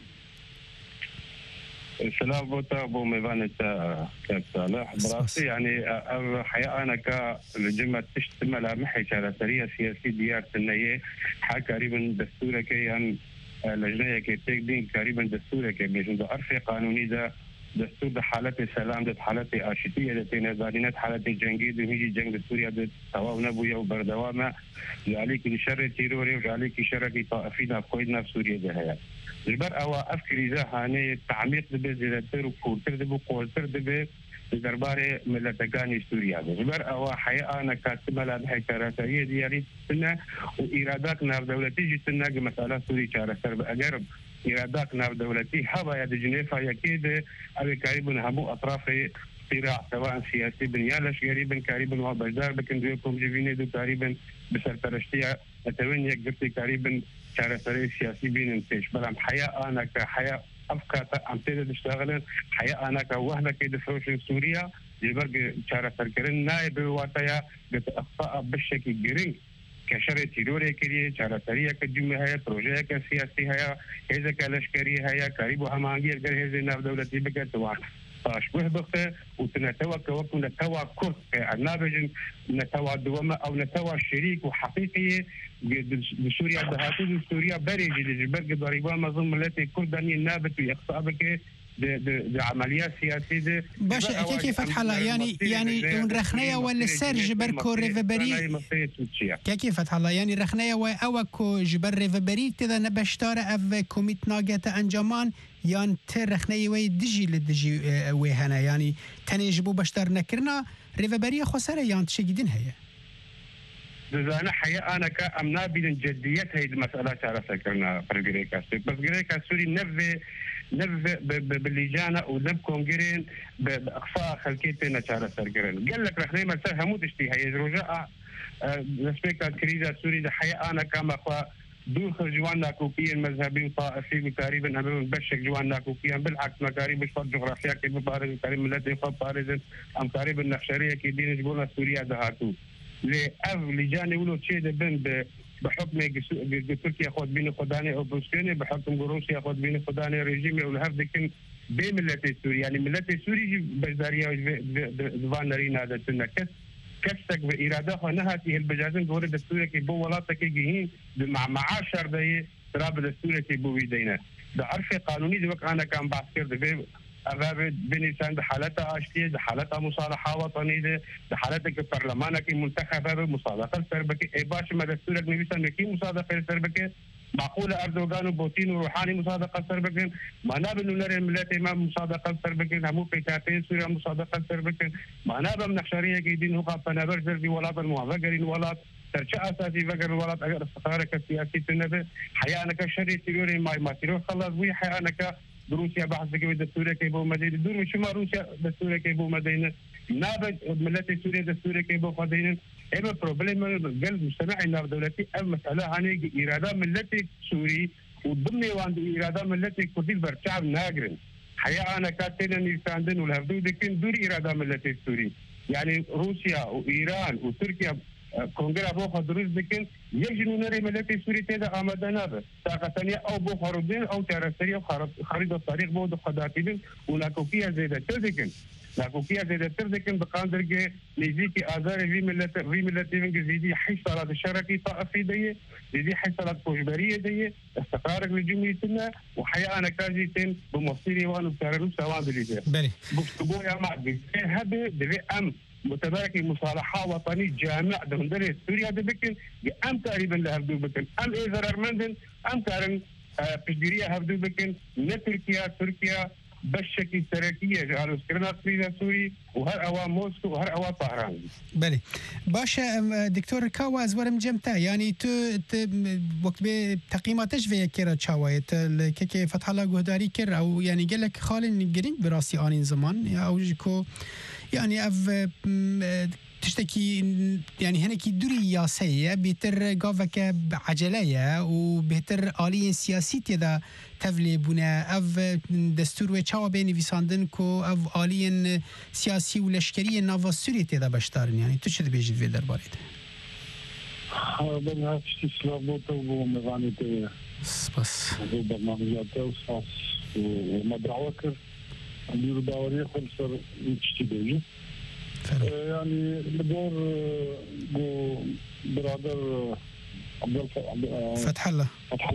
سلام بوتا بو ميفانتا كاب صالح براسي يعني حقيقة أنا كلجمة تشت ملامحي شارسرية سياسي ديار سنية حا قريبا دستورة كي هم لجنة كي تقدين قريبا دستورة كي بيجن ده عرفي قانوني ده دستور ده حالة سلام ده حالة آشتية ده تنظارينات حالة جنگي ده هيجي جنگ سوريا ده تواو نبويا وبردوامة لعليك لشر تيروري وعليك شر طائفين أفقويدنا في سوريا ده هيا البر أو أفكر إذا هاني تعميق ده بزيادتر وكورتر ده بقوالتر ده بدربار ملتقاني سوريا ده البر أو حقيقة أنا كاتمة لبحي كاراتارية دياري سنة وإيرادات نار دولتي جسنا مسألة سوري كاراتر بأجرب إيرادات نار دولتي هوا يد جنيفا يكيد أبي قريبا همو أطراف صراع سواء سياسي بنيالش قريبا قريبا وبجدار بكن دوكم جيفيني دو قريبا بسرطرشتيا أتوين يقدرتي قريبا كارثري سياسي بين انتش بلام حياة أنا كحياة أفكار عم تقدر تشتغل حياة أنا كوهلة كده فروش سوريا يبقى كارثر كرن نائب واتيا بتأخطاء بالشكل جرين كشرة تيروري كريه كارثرية كجمع هيا بروجيه كسياسي هيا هذا كلشكري هيا قريب همانجي أجر هذا ناف دولتي بقى توان فاشبه بقى وتنتوى كوكو نتوى كرد النابج نتوى دوما أو نتوى شريك وحقيقي بسوريا بهاتو سوريا بريجي لجبرق ضريبان مظلم التي كرداني النابت ويقصى بك بعمليات سياسية باشا كيف فتح الله يعني رخنية ولا سر جبر كو ريفبري كيف فتح الله يعني رخنية او كو جبر ريفبري تدا نبشتار اف كوميت ناجت انجامان يعني ترخنية وي دجي لدجي وي هنا يعني تنجبو بشتار نكرنا ريفبري خسارة يعني تشجدين هي أنا حقيقة أنا كأمنا بين جدية هي المسألة تعرف كنا برجريكا بس جريكا سوري نف باللجانة ونف كونجرين بأقصى خلقيتنا تعرف سرجرين قال لك رحنا مثلا همو تشتي هي رجاء نسبة كريزة سوري ده حقيقة أنا كما خوا دول جواننا كوكيا مذهبي وطائفي وتقريبا هم بشك جواننا كوكيا بالعكس مكاري مش فرق جغرافيا كيف بارز تقريبا ملتي خب بارز أم تقريبا النخشرية كي دين جبونا سوريا دهاتو لأف لجاني ولو شيء ده بحكم تركيا خود بين خداني أو بروسيني بحكم روسيا خود بين خداني رجيمي والهرب لكن بملتي سوريا يعني ملتي سوري بجداريا زبان رينا هذا سنة كسك بإرادة نهاتي البجازين قولة دستورة كي بو ولاتك يجيهين مع معاشر ده تراب دستورة كي بو بيدينا ده عرف قانوني ده وقت أنا كان بعسكر ده أبابد بنيسان بحالتها أشتية بحالتها مصالحة وطنية بحالتها كبرلمانة كي منتخبة بمصادقة سربكة إيه باش ما دستورك نبيسان مكي مصادقة سربكة معقولة أردوغان وبوتين وروحاني مصادقة سربكة ما نابن نرى الملات إمام مصادقة سربكة همو بيكاتين سوريا مصادقة سربكة ما نابن نخشارية كيدين هقا فنابر زردي ولاد الموافقرين ولاد ترجع أساسي فقر الولاد أجر استخارك السياسي تنبه حيانا كشري تيروري ما تيرور خلاص وي حيانا روسيا بحث كيف دستورة كيبو مدينة دور مش ما روسيا دستورة كيبو مدينة نابج ملتي سوريا دستورة كيبو خدينة إما بروبلم قلب مجتمعي نار دولتي أم مسألة عن إرادة ملتي سوري وضمن وعند إرادة ملتي كردي برشعب ناقرن حياة أنا كاتنا نيساندن والهفدو دكين دور إرادة ملتي سوري يعني روسيا وإيران وتركيا کنگره بو خدروز بکن یک جنونری ملت سوری تیدا آمده نبه طاقتنی او بو خاردین او ترسری او خرید و طریق بود خداتیدن و نکوکی از زیده تر دکن نکوکی از زیده تر دکن بقاندر که نزدیکی آزار وی ملت ونگ زیدی 8 سالات شرکی طائفی دیه زیدی 8 سالات پوشبریه دیه استقرارك لجمعيتنا وحياة أنا كاجيتين بمصيري وأنا بتعرف سواد اللي ده. بلي. بكتبوا يا معدي. هذا دبي أم متبارك مصالحة وطني جامع دهندري سوريا دبكن أم تقريبا لهبدو بكن أم إذا أرمندن أم تارن بجرية هبدو بكن تركيا بشكل سركية جعلوا سكرنا سوري وهر أوا موسكو وهر أوا طهران. بله باشه دكتور كاوا از ورم جمتا يعني تو وقت بتقييماتش في كيرا تشاويت كي فتح الله جهداري كر او يعني قال لك خالن جرين براسي انين زمان او جكو يعني اف تشتكي يعني هناك دوري ياسية بيتر قافك بعجلية وبيتر آلية سياسية إذا تفلي بنا أف دستور وشاو بيني فيساندن كو أف آلية سياسية ولشكرية نافا سورية إذا بشتارن يعني تشد بيجي في درباريت هذا هاتشتي سلابوتا ومغانيتي بس برنامجات وصاص ومدعوكر نديرو دورية خمسة يتشتي بيجي يعني بدور برادر فتح الله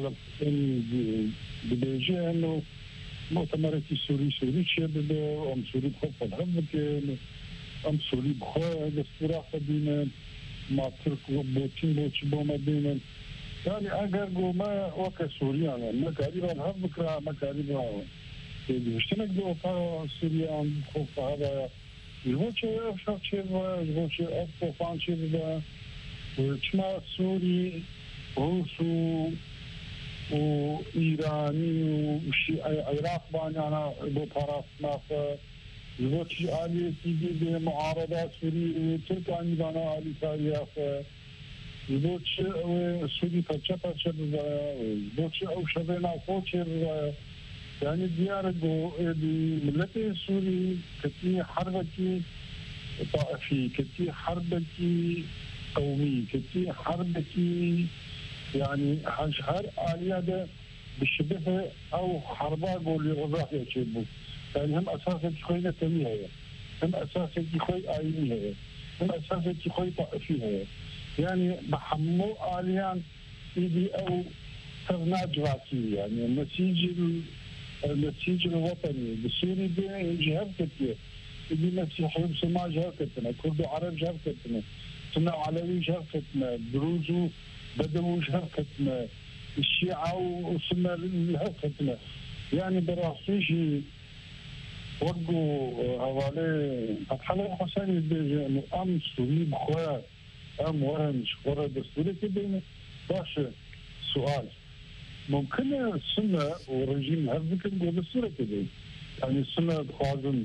بيجي انه مؤتمرات سوري شباب ام سوري بخوف الهم ام سوري بخوف دستورات بينا ما ترك بوتين بوما بينا يعني اگر ما وقت سوريا ما قريبا الهم بكره ما قريبا بيشتنك دو سوريا عن خوف هذا الوجه شخصية الوجه أطفال شيء وشما سوري روس وإيراني وعراق بانيانا بطرف نافع الوجه عالي تيجي بمعارضات سوري تركاني بانا عالي تاريخ الوجه سوري فتشة الوجه أو شبينا فوتشر يعني ديار الملت السوري كتير حربكي طائفي كتير حربكي قومي كتير حربكي يعني هر آلية ده بشبه أو حربا قولي غضاء يشبه يعني هم أساسا خوينا تمية هم أساسا خوي آينية هم أساسا خوي طائفية يعني بحمو آليان إيدي أو تغناج راسي يعني النسيج الوطني بالسوري جهة كتير يجي مسيحي وسماء جهة كتنا كردو عرب جهة كتنا سنة علوي جهة كتنا دروزو بدو جهة كتنا الشيعة وسنة جهة كتنا يعني براسيجي وقو هوالي فتح الله حسين بيجي انه ام سوري بخوات ام ورنج ورا دستوري كده باش سؤال ممكن السنة ورجيم هذا نقول السورة كده يعني السنة خوازن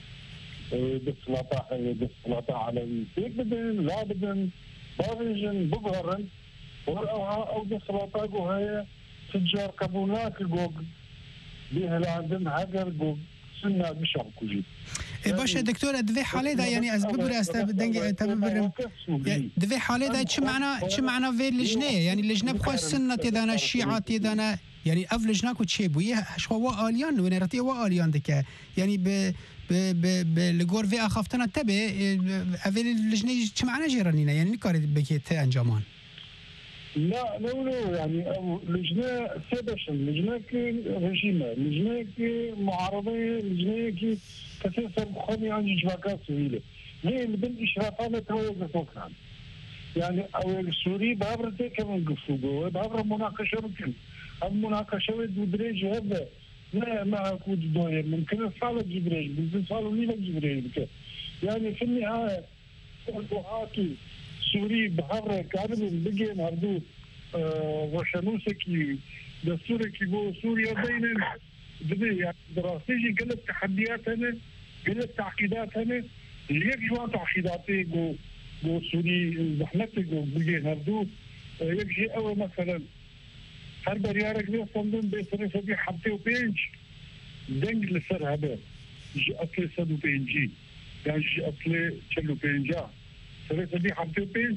دستلاطة علوي هيك بدن لا بدن بارجن بقهرن أو دستلاطة وهي تجار كابونات الجوج بيها لعندن هاجر جوج سنة مش عكوجي باشا دكتور دفي حالي دا يعني از ببر استاذ دنگ تببر دفي حالي دا چه معنا في اللجنه يعني اللجنه بخو السنه تدانا الشيعه تدانا يعني اف لجنه كو تشيبويه شوا اليان ونرتي وا اليان دك يعني ب لغور في اخفتنا تبع افي اللجنه چه معنا جيرانينا يعني كاري بكيت انجامان لا يعني لجنة سيبشن لجنة كي رجيمة لجنة كي معارضية لجنة كي كثير سبخوني عن جواكات سويلة هي اللي بين إشرافات هو زفوكان يعني أول السوري بابرتي كمان قفوقه بابر مناقشة ممكن المناقشة ودريج هذا لا ما أكود دوير ممكن صالة جبريل ممكن صالة ميلة جبريل يعني في النهاية الوحاكي سوري بحر كارب بيجين هردو وشنوسكي دستوركي بو سوريا بين دبي يعني دراسيجي قلت تحديات هنا قلت تعقيدات هنا ليك جوان تعقيداتي جو سوري زحمتي جو بيجين هردو يجي اول مثلا هر بريارك ليه صندوق بيسري سبي حبتي وبينج دنج لسر هذا يجي اصلي صدو بينجي يعني يجي اصلي تشلو بينجا سري سبي حبتي وبينج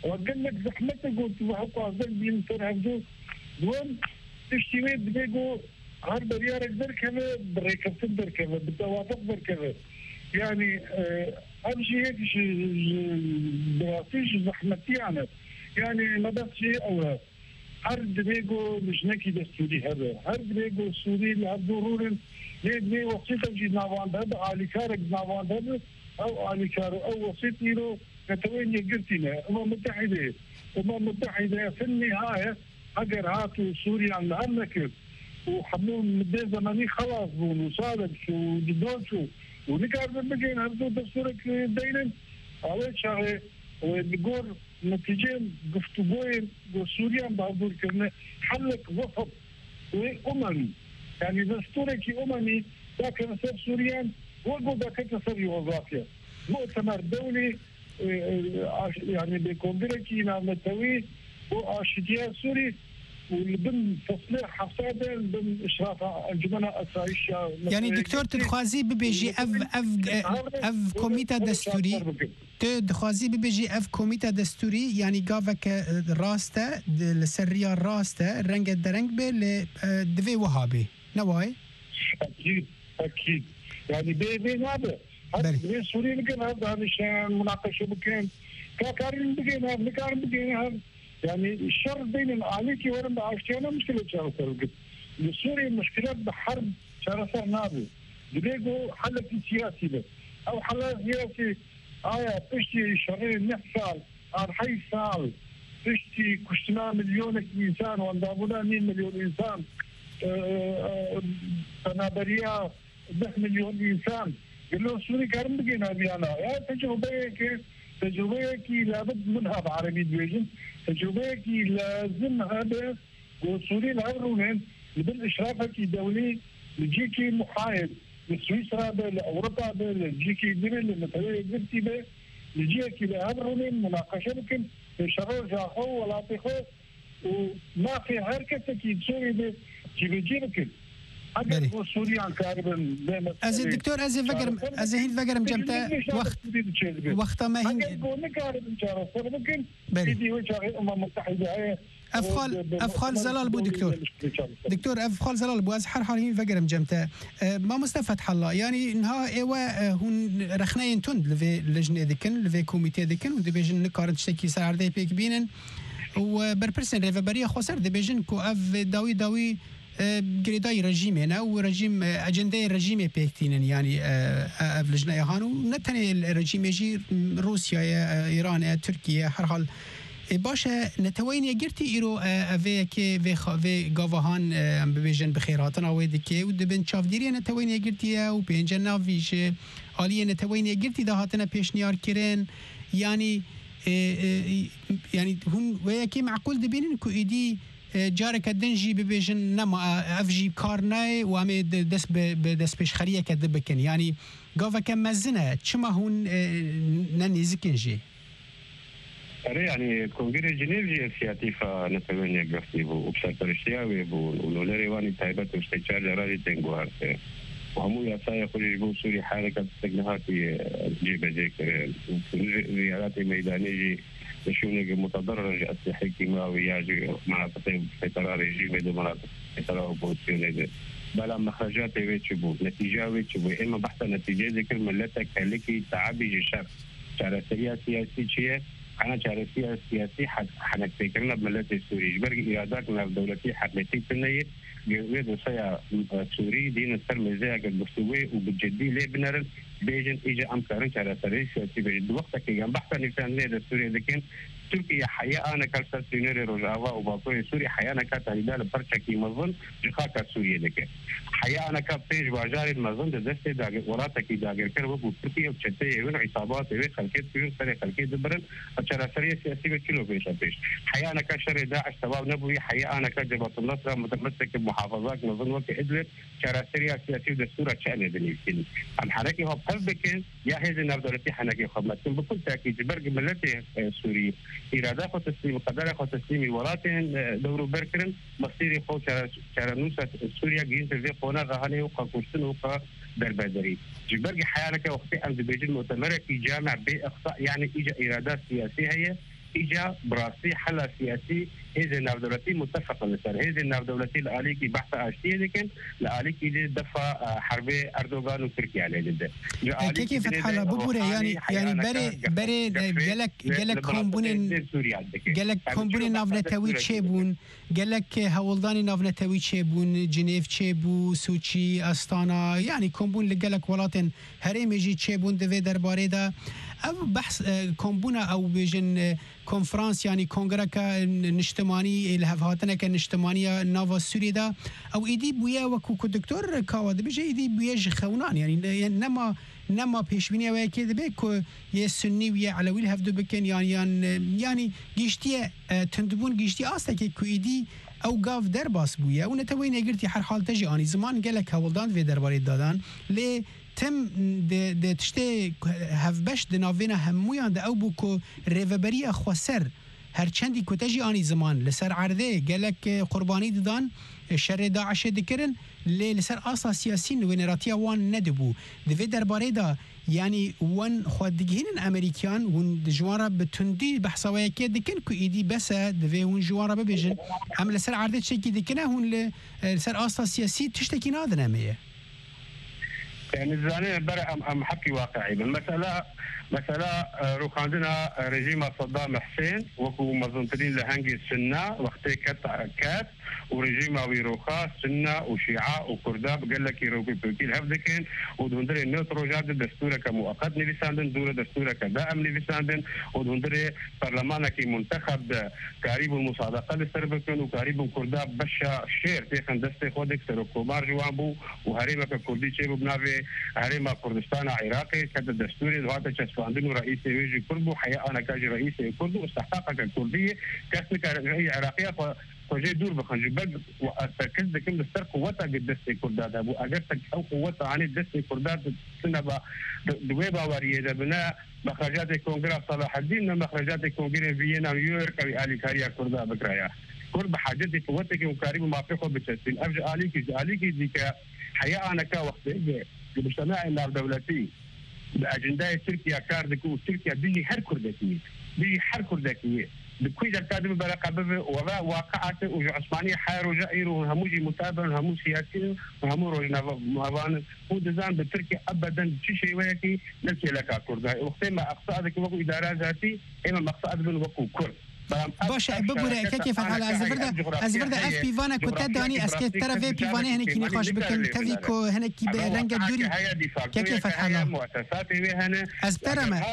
وقال لك زحمتك وتبحثوا عزل بين ترهبدو دون تشتوي بديقو هر بريارك بركبه بريكبت بركبه بالتوافق بركبه يعني امشي هيك براسيش زحمتي يعني ما بس شيء او هر دبيقو لجنكي دستوري هذا هر دبيقو السوري اللي هالضرورين ليه وسيطة جي ناوان هذا علي كارك ناوان هذا او علي كارو او وسيط له نتوين يقرتنا أمم متحدة في النهاية أجر هاتوا سوريا عن الأمريكا وحمول مدة زمني خلاص ونصادق شو جدول شو ونكار بمجين هردو دستورك دينن أول شغله وبيقول نتيجة قفتوين وسوريا بهدول كلمة حلك وسط وأممي يعني دستورك أممي ذاك نصير سوريا وقو ذاك تصير يوغوسلافيا مؤتمر دولي يعني بكونغرسي نامتوي واشتيا سوري والبن تصليح حفاده بن اشراف الجمله الاسرائيليه يعني دكتور تدخوازي ببيجي اف كوميتا دستوري تدخوازي ببيجي اف كوميتا دستوري يعني قافك راسته السريه راسته رنگ درنگ به دوي وهابي نواي اكيد يعني بي نابه هذا سوري لكن هذا مشان مناقشه بكين كارين بكين هذا كارين بكين هذا يعني الشر بين عليكي ورم عشتينا مشكله شارسر السوري مشكلات بحرب شارسر نابي بديقو حل سياسي ده او حل سياسي تشتي شهرين نحصل ارحي سال تشتي كشتنا مليون انسان واندابونا 100 مليون انسان تنابريا 10 مليون انسان قالوا السوري كارم بقينا بيانا يا تجربة كي لابد منها بعربي ديفيجن تجربة كي لازم هذا والسوري العرونين بالإشراف كي دولي لجيكي محايد لسويسرا لأوروبا لجيكي ديري لمثلا قلتي به لجيكي لعرونين مناقشة ممكن شرور جاخو ولا تخو وما في حركة كي تسوري به كي بيجي ممكن اگر سوريان كاربن از دكتور از هين فقرم جمتا وقت ما هين افخال زلال بو دكتور افخال زلال بو از حر حالين فقرم جمتا ما مستفاد حلا يعني نها ايوا هون رخنين تند لفي لجنه دكن لفي كوميتي دكن ودبيجن نكارن تشتكي سار دي بيك بينن وبربرسن ريفبريا خسر دبيجن كو اف داوي قريداي رجيمنا ورجيم أجندة رجيم بيكتينن يعني أفلجنا يهانو نتني الرجيم يجي روسيا إيران تركيا هر حال باشا نتوين يجرتي إيرو أفي كي في جافهان ببيجن بخيراتنا ويدكي ودبن شافديري نتوين يجرتي وبينجنا فيش عالية نتوين يجرتي ده هاتنا بيشنيار كيرن يعني هون وياكي معقول دبينن كو إيدي جارك دنجي ببيجن نما افجي كارناي وامي دس بيش خريه كدبكن يعني قاف كم مزنه شما هون ننزكنجي يعني كونغرس جنيف سياتيفا نتمنى غفتي وبسرترشيا ولولري واني تايبت وستيتشارج رادي تنغوار وعمو يسايا خرج بو سوري حركه تجنهاتي جيب ذكر رياضات ميدانيه شونك متضرر أسلحة كيماوية مناطق سيطرة رجيم دو مناطق سيطرة أوبوزيسيونية بلا مخرجات ويتشبو نتيجة ويتشبو إما بحث نتيجة ذكر ملتك هلكي تعبي جشر شارع سياسي شيء أنا شارع سياسي حنك فكرنا بملت السوري برق إراداتنا الدولتي حقيقية تنية جويد وصيا سوري دين السلم زي البستوي وبالجدي ليه بنرن بيجن إجا أمكارن شارع سياسي بجد وقتك كان بحث نفسان ليه السوري ذكين تركيا حياة أنا كارسال سيناريو رجعوا وباقي سوريا حياة أنا كاتاليدا لبرشكي مظن جخاك سوريا ذكين حياة أنا كابتيج باجار المظن دست داغ وراتكي داغر كربو تركيا وشتى وين عصابات وين خلكيت فين سري خلكيت دبرن أشرا سريع سياسي بكيلو بيش حياة أنا كشر داعش شباب نبوي حياة أنا كجبهة النصر متمسك بمحافظات مظن وقت إدلب شرا سريع سياسي دستور شأن بنيكين عم حركي هو قلبك يا هذه نبضرتي حنكي خدمتكم بكل تأكيد برج ملتي سوري إرادة تسليم قدر تسليم وراتين دورو بركرن مصيري خو شرنوسة سوريا جين في قونا غهاني وقاكوشتن وقا دربادري جبرج حيالك وقتي أن بيجي المؤتمر في جامع بإقصاء يعني إجا إرادات سياسية هي إجا براسي حل سياسي هذا الناف دولتي متفق لسر هذا الناف دولتي الآليكي بحث أشتيه لكن الآليكي دي دفع حربي أردوغان وتركيا عليه ده كيف فتح الله ببورة يعني بري جلك كومبونين ناف نتاوي تشيبون جلك هولداني ناف نتاوي تشيبون جنيف تشيبو سوتشي أستانا يعني كومبون لجلك ولاتن هرم يجي تشيبون دفي درباري ده أو بحث كومبونا أو بيجن كونفرانس يعني كونغركا نجتماني الهفاتنا كنجتمانية نافا سوري دا أو إيدي بويا وكو دكتور كاواد بيجي إيدي بويا خونان يعني نما بيشبينيا ويا بيكو يا سني ويا علوي الهفدو بكن يعني جيشتي تندبون جيشتي أصلا كو إيدي أو قاف درباس بويا ونتوين يقرتي حر حال تجي أني زمان قالك هولدان في درباري دادان ليه تم د تشته هفبش د ناوینا همویان د او بوکو ریوبری خوسر هر چندی کو تجی آنی زمان لسر عرضه گلک قربانی ددان شر داعش دکرن لسر اساس سیاسی ونراتیا وان ندبو د وی درباره دا يعني وان خودگین امریکان ون جوارا بتندی بحثوای که دکن کو ایدی بس د وی ون جوارا ببیجن ام لسر عرضه چکی دکنه هون لسر اساس سیاسی تشتکی نادنه میه يعني الزانية برا أم حكي واقعي بالمسألة مسألة روخاندنا رجيم صدام حسين وكو مظنطرين لهنجي السنة وقتي كات ورجيم ويروخا سنة وشيعة وكرداب قال لك يروكي بوكي الهفدكين ودهندري نوترو جاد دستورة كمؤقت نيفيساندن دورة دستورة كدائم نيفيساندن ودهندري برلمانا كي منتخب قريب المصادقة لسربكن وقريب كرداب بشا شير تيخن دستي خودك سركوبار جوانبو وهريمة كردي تشيبو بنافي هريمة كردستان عراقي كده دستوري وهذا تشفاندن رئيس ويجي كردو حياة أنا كاجي رئيس كردو استحقاقك الكردية كاسمك هي عراقية فجي دور بخنجي بق وأتركز دكم دستر قوتها قد دستي كرداد أبو أجرتك أو قوتها عن دستي كرداد سنة دويبا وريدة بناء مخرجات الكونغرس صلاح الدين مخرجات الكونغرس فيينا نيويورك أو آلي كاريا كردا بكرايا كرد بحاجتي قوتك وكاريب ما فيكم بتشتين أرجع آليكي ديك حياة أنا كوقت المجتمع النار دولتي بأجندة تركيا كاردكو تركيا بيجي هر كردكية بكوي دركادم برقبه ولا واقعات وعثمانية حير وجائر وهموجي متابع وهمو سياسي وهمو روجنا مابان ودزان بتركيا أبدا شيء وياكي نلكي لك كردا وقت ما أقصادك وقو إدارة ذاتي إما مقصد من وقو كرد باش ببوره كيف على ازفرده اف بيفانا كنت داني اسكي طرفي بيفانا هنا كي نقاش بكن تفيكو هنا كي رنگ الدوري كيف حالا مؤسساتي هنا ازبرما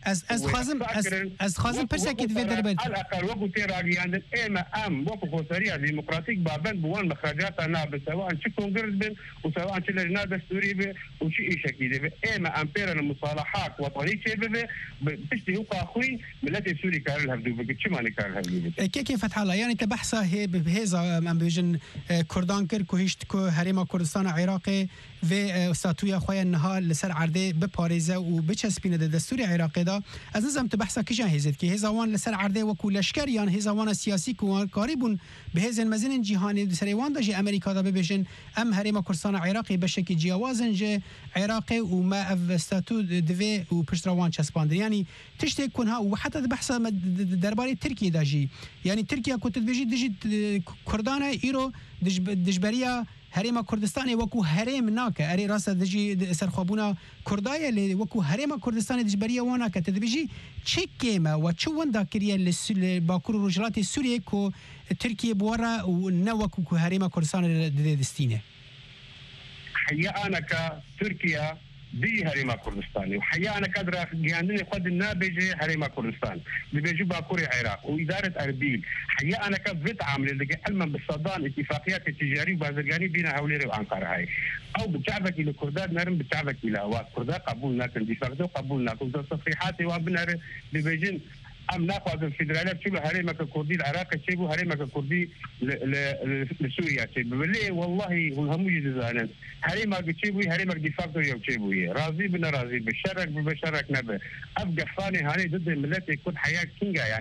از خازم برسا كي تفي دربل على الاقل وقو تيراغي عند اما ام وقو خسريه ديمقراطيك بابن بوان مخرجاتنا سواء شي كونغرس بن وسواء شي لجنه دستوري وشي شكل اما امبير المصالحات وطنيه بتشتي هو اخوي ملاتي سوري كارل هبدو كيف فتح الله يعني تبحثه هي بهذا من بيجن كردان كركو هيشتكو هريما كردستان عراقي في ساتويا خويا النهار لسر عرضه بباريزا وبتشسبين الدستور العراقي دا از نظام تبحثه كيشان هيزت كي هزوان لسر عرضه وكو لشكريان هزوان سياسي كو قريبون بهذا المزن الجهاني سريوان دا جي امريكا دا بيجن ام هريما كردستان عراقي بشكل جوازن جي عراقي وما اف ستاتو دفي وبشتروان تشسباند يعني تشتي كونها وحتى تبحثه درباري تركيا داجي يعني تركيا كنت دجي كردانه ايرو دجبريا هريما كردستان وكو هرم ناك اري راس دجي سرخوبونا كردايه اللي وكو هريما كردستان دجبريا وانا كتدبجي تشيكيما وتشون داكريا لباكور رجلات سوريا كو تركيا بورا ونوكو هريما كردستان دستينه حيا انا كتركيا دي هريما كردستاني وحيا أنا قادر جاندني قد النابجة هريما كردستان بيجوا باكوري العراق وإدارة أربيل حيا أنا كبت عامل اللي علما بالصدام اتفاقيات التجارية وبازرقاني بين هوليري وأنقرة هاي أو بتعبك إلى كرداد نرم بتعبك إلى وكرداد قبولنا كندفاقته قبولنا كنت تصريحاتي وابنار بيجن أم ناخذ الفدرالية تشيبو هريما كردي العراق تشيبو هريما كردي لسوريا تشيبو بالله والله هم يجزانا هريما تشيبو هريما ديفاكتو يتشيبو راضي بنا راضي بشرك بشرك نبه أبقى فاني هاني ضد الملات يكون حياة كينجا يعني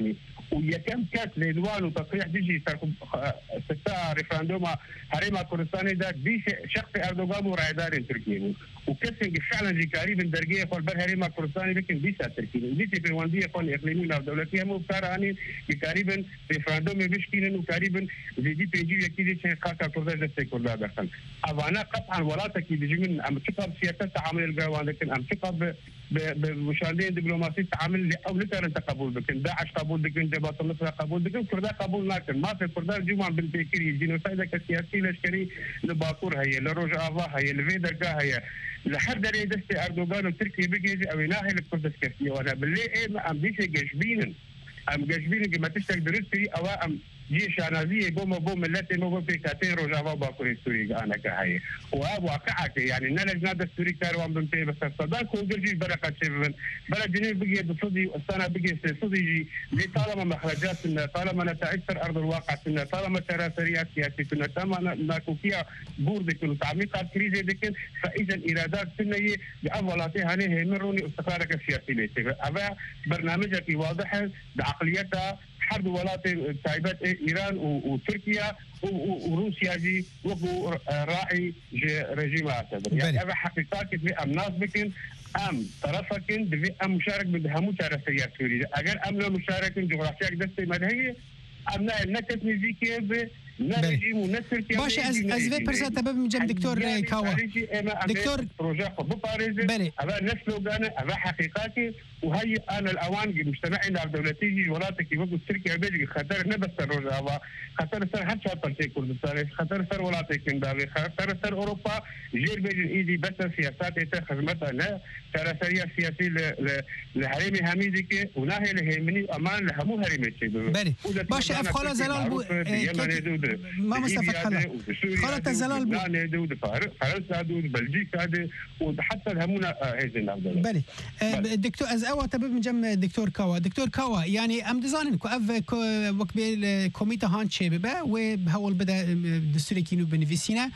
ويكم كات لدوان وتصريح ديجي ستة ريفراندوم هريما كردستاني ده دي شخص أردوغان ورعدار تركيا وكسن فعلا جي قريب درجية فول بر هريما كردستاني لكن دي تركيا دي في الواندية فول إقليمية دولتية مو بتاراني قريبا ريفراندوم بيشكين وقريبا دي بيجي أكيد شيء خاصة كردستان دستي كردها دخل أنا قطعا ولا تكيد بيجي من أم تقب سياسة تعامل الجوان لكن أم تقب بمشاركين دبلوماسية تعامل أو لترن تقبل بكن داعش قبول بكن جبهة النصرة قبول بكن كردا قبول لكن ما في كردا جمع بالفكر الجنوسايد كسياسي لشكري لباكور هي لروج آفا هي لفيدركا هي لحد دري دستي أردوغان وتركيا بيجي أو ناهي لكردس كسية وأنا باللي إيه أم ديش جشبينن أم جشبينن كما تشتغل درستي أو أم جيش نازيه بوم ملتي مو بيكاتين رجعوا باكوري سوري انا كهي وابو واقعك يعني نلجنا دستوري كاروان بنتي بس صدق كونجي بركه شيفن بلد جنين بقي بصدي السنه بقي صدي طالما مخرجات طالما نتاثر ارض الواقع طالما تراسريات سياسيه طالما ماكو فيها بورد كل تعميق كريزه ديك فاذا ايرادات سنيه باولاتي هني مروني استقرارك السياسي ليتي هذا برنامجك واضح بعقليتها حرب ولايات تايبات ايران وتركيا وروسيا جي وقو راعي رجيم اسد يعني هذا حقيقه في ام ناس بكن ام طرفكن بفي ام مشارك بدهمو ترسيات سوريا اگر ام لو مشارك جغرافيا دستي مدهيه ام نكت ميزيكي باشه از وی پرسه تبب میجم دکتور کاوا دکتور بروژه خب باريزي بله هذا نسلو غانا هذا حقيقاتي وهي انا الاوان مجتمعنا دولتي ولاتك وقت تركيا بيجي خطر نبس الروجا هذا خطر سر حتى برتي كردستان خطر سر ولاتك كنداوي خطر سر اوروبا جير بيجي ايدي بس سياسات خدمتها لا ترى سياسي لهريمي حميدي وناهي لهيمني امان لهمو هريمي بله باشه افخاله زلال بو ما مصطفى خلا خالة الزلال دود فرنسا دود بلجيكا دود وحتى همونا هيزن بله دكتور از اوا تبب من جم دكتور كاوا يعني ام دزانن كو اف وقت الكوميته هان شبه وهول بدا دستور كينو بنفيسينا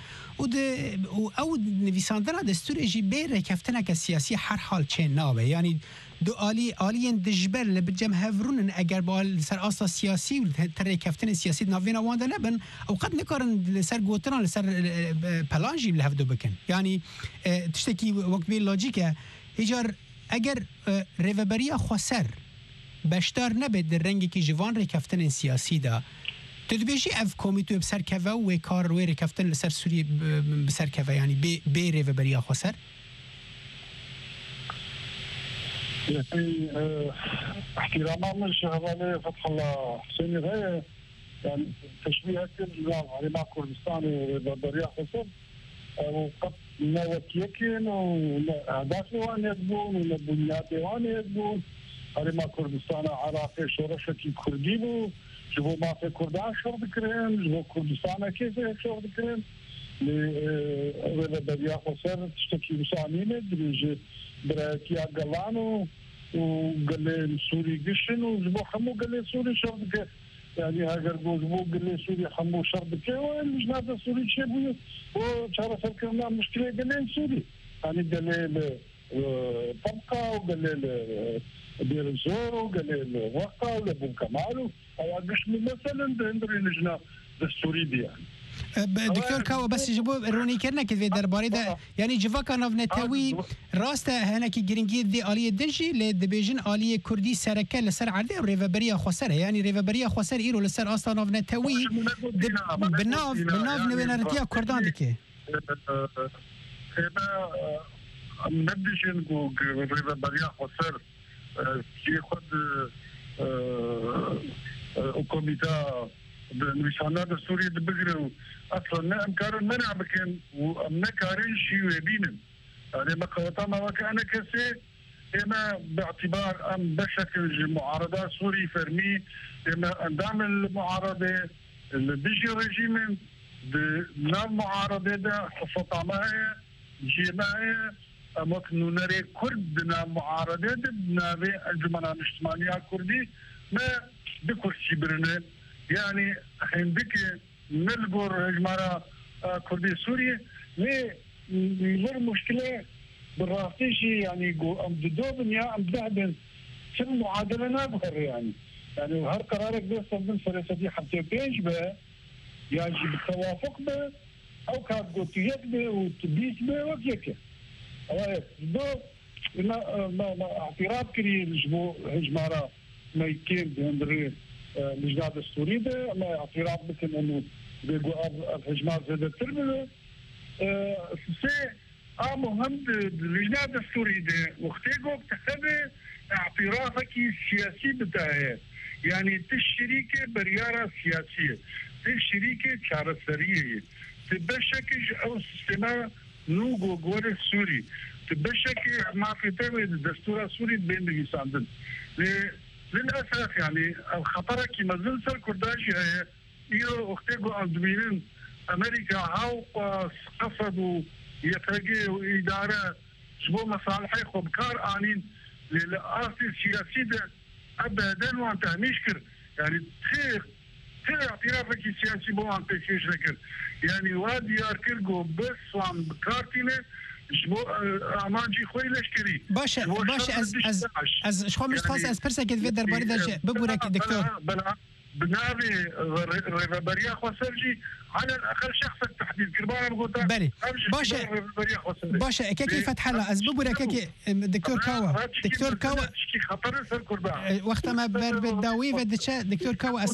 او نویساندن دستور جی بیر کفتنه که سیاسی هر حال چه نابه يعني دو آلیین دجبر لبجم هفرون اگر با سر آسا سیاسی و تر کفتن سیاسی ناوینا وانده نبن او قد نکارن لسر گوتران لسر پلانجی لهفدو بکن يعني تشتكي وقت بی لاجیکه ایجار اگر ریوبریا خسر بشتار نبید در رنگی که جوان ریکفتن سیاسی دا تدبیجی اف کمیتو بسر کفه و کار و ریکفتن لسر سوری بسر کفه يعني بی ریوبریا خسر يعني احتراما من الشهواني فتح الله حسيني غاية يعني تشبيه كل على ما كردستان وبريا خسر وقد نوت يكن وأهداف وان يكبون والبنيات وان يكبون على ما كردستان عراقي شورشة كردي بو جبو ما في كردان شو بكرين جبو كردستان كيف شو بكرين بريا خسر تشتكي بسانينه دريجي براتيا قلانو وقال سوري قشن وجبو حمو قال سوري شرطك يعني هاجر جبو قال سوري حمو شرطك واللجنة سوري شبوي وشارة سركنا مشكلة قال سوري يعني قال طبقة وقال دير الزور وقال وقع ولبو كمالو هيا قشن مثلا عندنا لجنة دستوري دي يعني دكتور كاوا بس جبو روني كرنا كذا درباري ده يعني جفا كان نتاوي راسته هنا كي جرينجي دي آلية دنجي لدبيجن آلية كردي سركة لسر عرضه وريفابريا خسر يعني ريفابريا خسر إيرو لسر أصلا نتاوي بالناف نوينارتيا كردان دكه هنا نديشن كو ريفابريا خسر كي خد وكوميتا نشانات السوري بقروا اصلا امكان منع بكن ومنكارين شيء ويبينن يعني ما قوتا ما كان كسي اما باعتبار ام بشكل معارضه سوري فرمي اما اندام المعارضه اللي بيجي ريجيم نام معارضه ده خصوصا معايا جماعيه اما كنو نري كرد نام معارضه ده نابي الجمعيه الاجتماعيه الكردي ما بكرسي برنه يعني عندك نلقوا جماعة كردي سوريا ليه غير مشكلة بالرافتيشي يعني أم دودن يا أم دهبن في المعادلة نابغر يعني يعني وهر قرارك بيصل من فرصتي حتى بينج به يعني بالتوافق به او كان قلت يكبه وتبيس به وكيكه ما اعتراف كري جبو هجمارا ما يكين بهندري لجنة دستوري ده ما اعتراف بكن انه بيقوا الهجمار زاد التربية سي مهم لجنة دستوري ده وقتيقو بتحسبه اعترافك سياسي بتاعه يعني تشريكه بريارة سياسية تشريكه شارسرية تبشكش او سيستما نوغو غور السوري تبشكي ما في تم الدستور السوري بين الانسان للاسف يعني الخطر كما زلزال كرداجي هي يو اختيقو عندمين امريكا هاو قصدوا يترقي اداره جبو مصالحي خبكار انين للاسي السياسي ده ابدا وانت مشكر يعني تخير اعترافك السياسي بو انت شيش لكن يعني وادي ياركرغو بس وان بكارتينه جبو امانجي خوي لشكري باشه از شخو مش خاص از برسا كده في درباري ده ببورك دكتور بنابي ريفابريا خوسرجي على الاقل شخص التحديد كربان بقولت بلي باشه كيف فتح الله از ببورك دكتور كاوا خطر سر كربان وقت ما بالداوي ودچ دكتور كاوا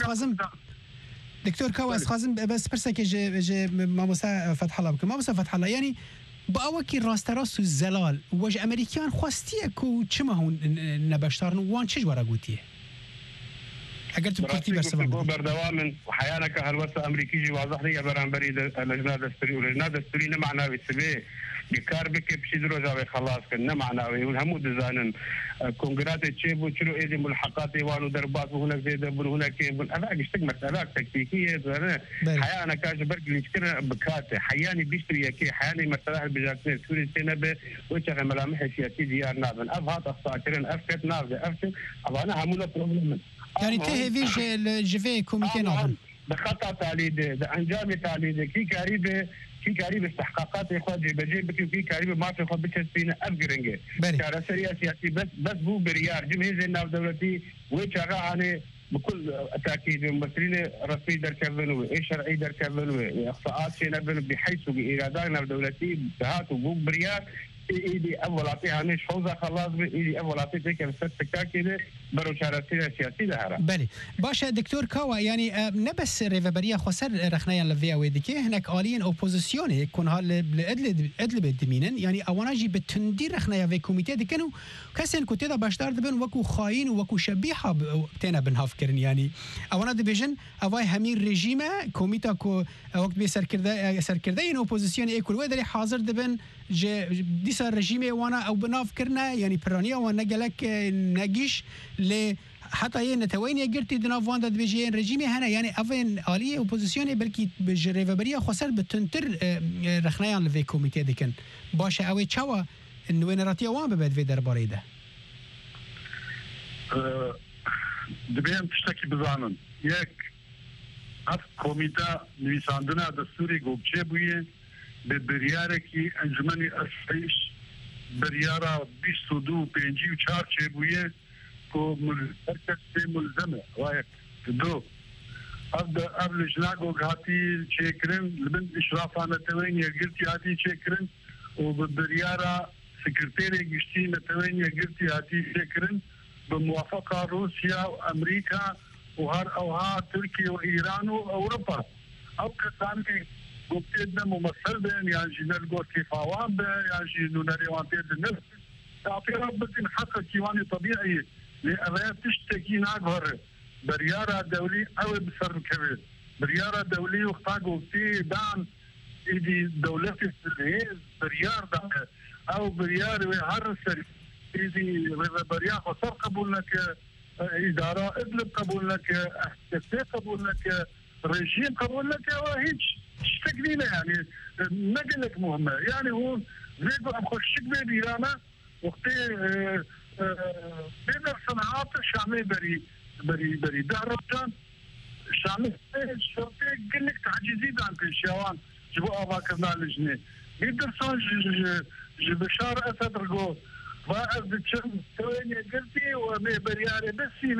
از خازم بس برسا که ماموسا فتح الله بك ماموسا فتح الله يعني باوکی راستراست و زلال وج امریکان خواستیه کو چما هون نبشتارن وان چه جوارا گوتیه اگر تو کتی برسوان بردوام وحيانك هالوسط امريكي واضح لي برانبري اللجنه الدستوريه واللجنه الدستوريه معنا بسبب بكاربك بشي دروجا خلاص كنا معنا وهم دزانن كونغرات تشيبو تشلو ايدي ملحقات وانو دربات وهناك زي دبر هناك انا اشتق مسالات تكتيكيه حيانا كاش برق اللي كنا بكاته حياني بيشتري كي حياني مساله بجاتين سوري سينبه وجه ملامح سياسي ديار نابن افهات اخصاكرن افكت نابه افكت انا همولا بروبلم يعني تهي في جفي كوميتي نابن بخطا تعليد انجام تعليد كي قريب استحقاقات اخوان بجيب في قريب ما في اخوان بتسبين افجرنجه كان سياسي بس بو بريار جمهوريه الناف دولتي وشغا عني بكل تاكيد ممثلين رسمي در كفنوا اي شرعي در كفنوا اخطاءات شنبن بحيث بايرادنا دولتي هاتوا بو بريار ايدي اول اعطيها مش حوزه خلاص ايدي اول اعطيها كده كده برو شارتي سياسي ده بله باشه دكتور كاوا يعني نبس ريفابريا خسر رخنايا لفيا وديكي هناك آليين اوبوزيسيون يكون ادل بدمينن يعني اواناجي بتندير رخنايا في كوميتي دي كانوا كاسن كنت دا باشدار دبن وكو خاين وكو شبيحه بتينا بنهاف كرن يعني اوانا ديفيجن اواي همين ريجيما كوميتا كو وقت بي سركرده ان اوبوزيسيون ايكول ودري حاضر دبن ديسا ريجيمي وانا او بناف كرنا يعني برانيا وانا قالك نجيش ل حتى نتوين يقرتي دنافوان داد بيجين رجيمي هنا يعني افين آلية اوبوزيسيوني بلكي بجريفابريا خسر بتنتر رخنايان لفي كوميتي ديكن باشه اوي تشاوا انو نراتيا وان ببد في درباري ده دبيان تشتكي بزانن يك اف كوميتا نويساندنا دستوري گوبچه بويه ببرياركي انجمني اسفيش بريارا 22 بينجي و 4 چه بويه کو مرکز سے ملزم ہے واحد دو اب لجناگو گھاتی چیکرن لبن اشرافانه توین یگرتی آتی چیکرن و ببریارا سکرتیری گشتی نتوین یگرتی آتی چیکرن بموافقه روسيا وامريكا وهر اوها تركيا وايران واوروبا او كسان کی گفتن ممثل بين يعني نلقوا كيفاوان يعني نونريوان النفس تعطيرات بدين حق كيواني طبيعي لأبيات تشتكي ناقهر بريارة دولي أو بسر كبير بريارة دولي وقتاقوا في دان إيدي دولتي الهيز بريار دان أو بريار ويهرسل إيدي بريار خسر قبول لك إدارة إدلب قبول لك أحساسي قبول لك رجيم قبول لك وهيج تشتكينا يعني نقل لك مهمة يعني هون زيدوا أم خشك بيرانا وقتي بين الصناعات الشامية بري دهرجان الشامية شرطي قل لك تعجيزي دان في الشيوان جبوا أباكرنا لجنة بيدرسون بشار أسد رقو فأز بتشم تويني قلتي ومي برياري بسينن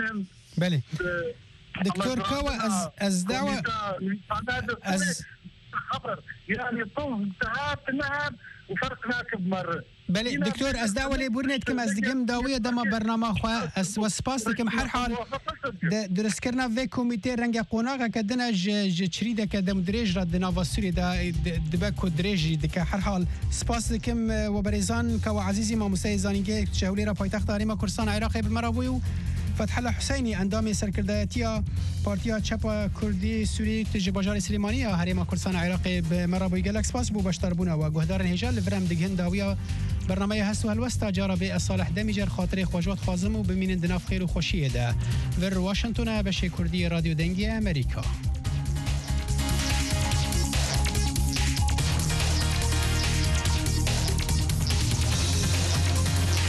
بله دكتور كوا از دعوة از خبر يعني طوف ساعات نهب وفرق راكب مرة بله دكتور از دعوة لبورنت كم از دقم داوية دما برنامج خوا از وسپاس دكم هر حال درست کرنا في كوميتي رنگ قوناغا كدنا جريده كدم دريج رد نافاسوري دا دبكو دريج دك هر حال سپاس دكم وبريزان كوا عزيزي ما مسيزانيگه شهولي را پایتخت هریما کردستان عراقی بمراوی فتح الله حسینی اندام سرکردایتی پارتیا چپ کردی سوری تجی بازار سلیمانی هریما کردستان عراقی بمراوی گلک سپاس بو بشتربونه و گهدار هجال لفرم دگهن داویا برنامه هستو هلوستا جارا به صالح دمیجر خاطر خوجات خازم و بمینن دناف خیر و خوشیه ده ور واشنطن بشه کردی رادیو دنگی امریکا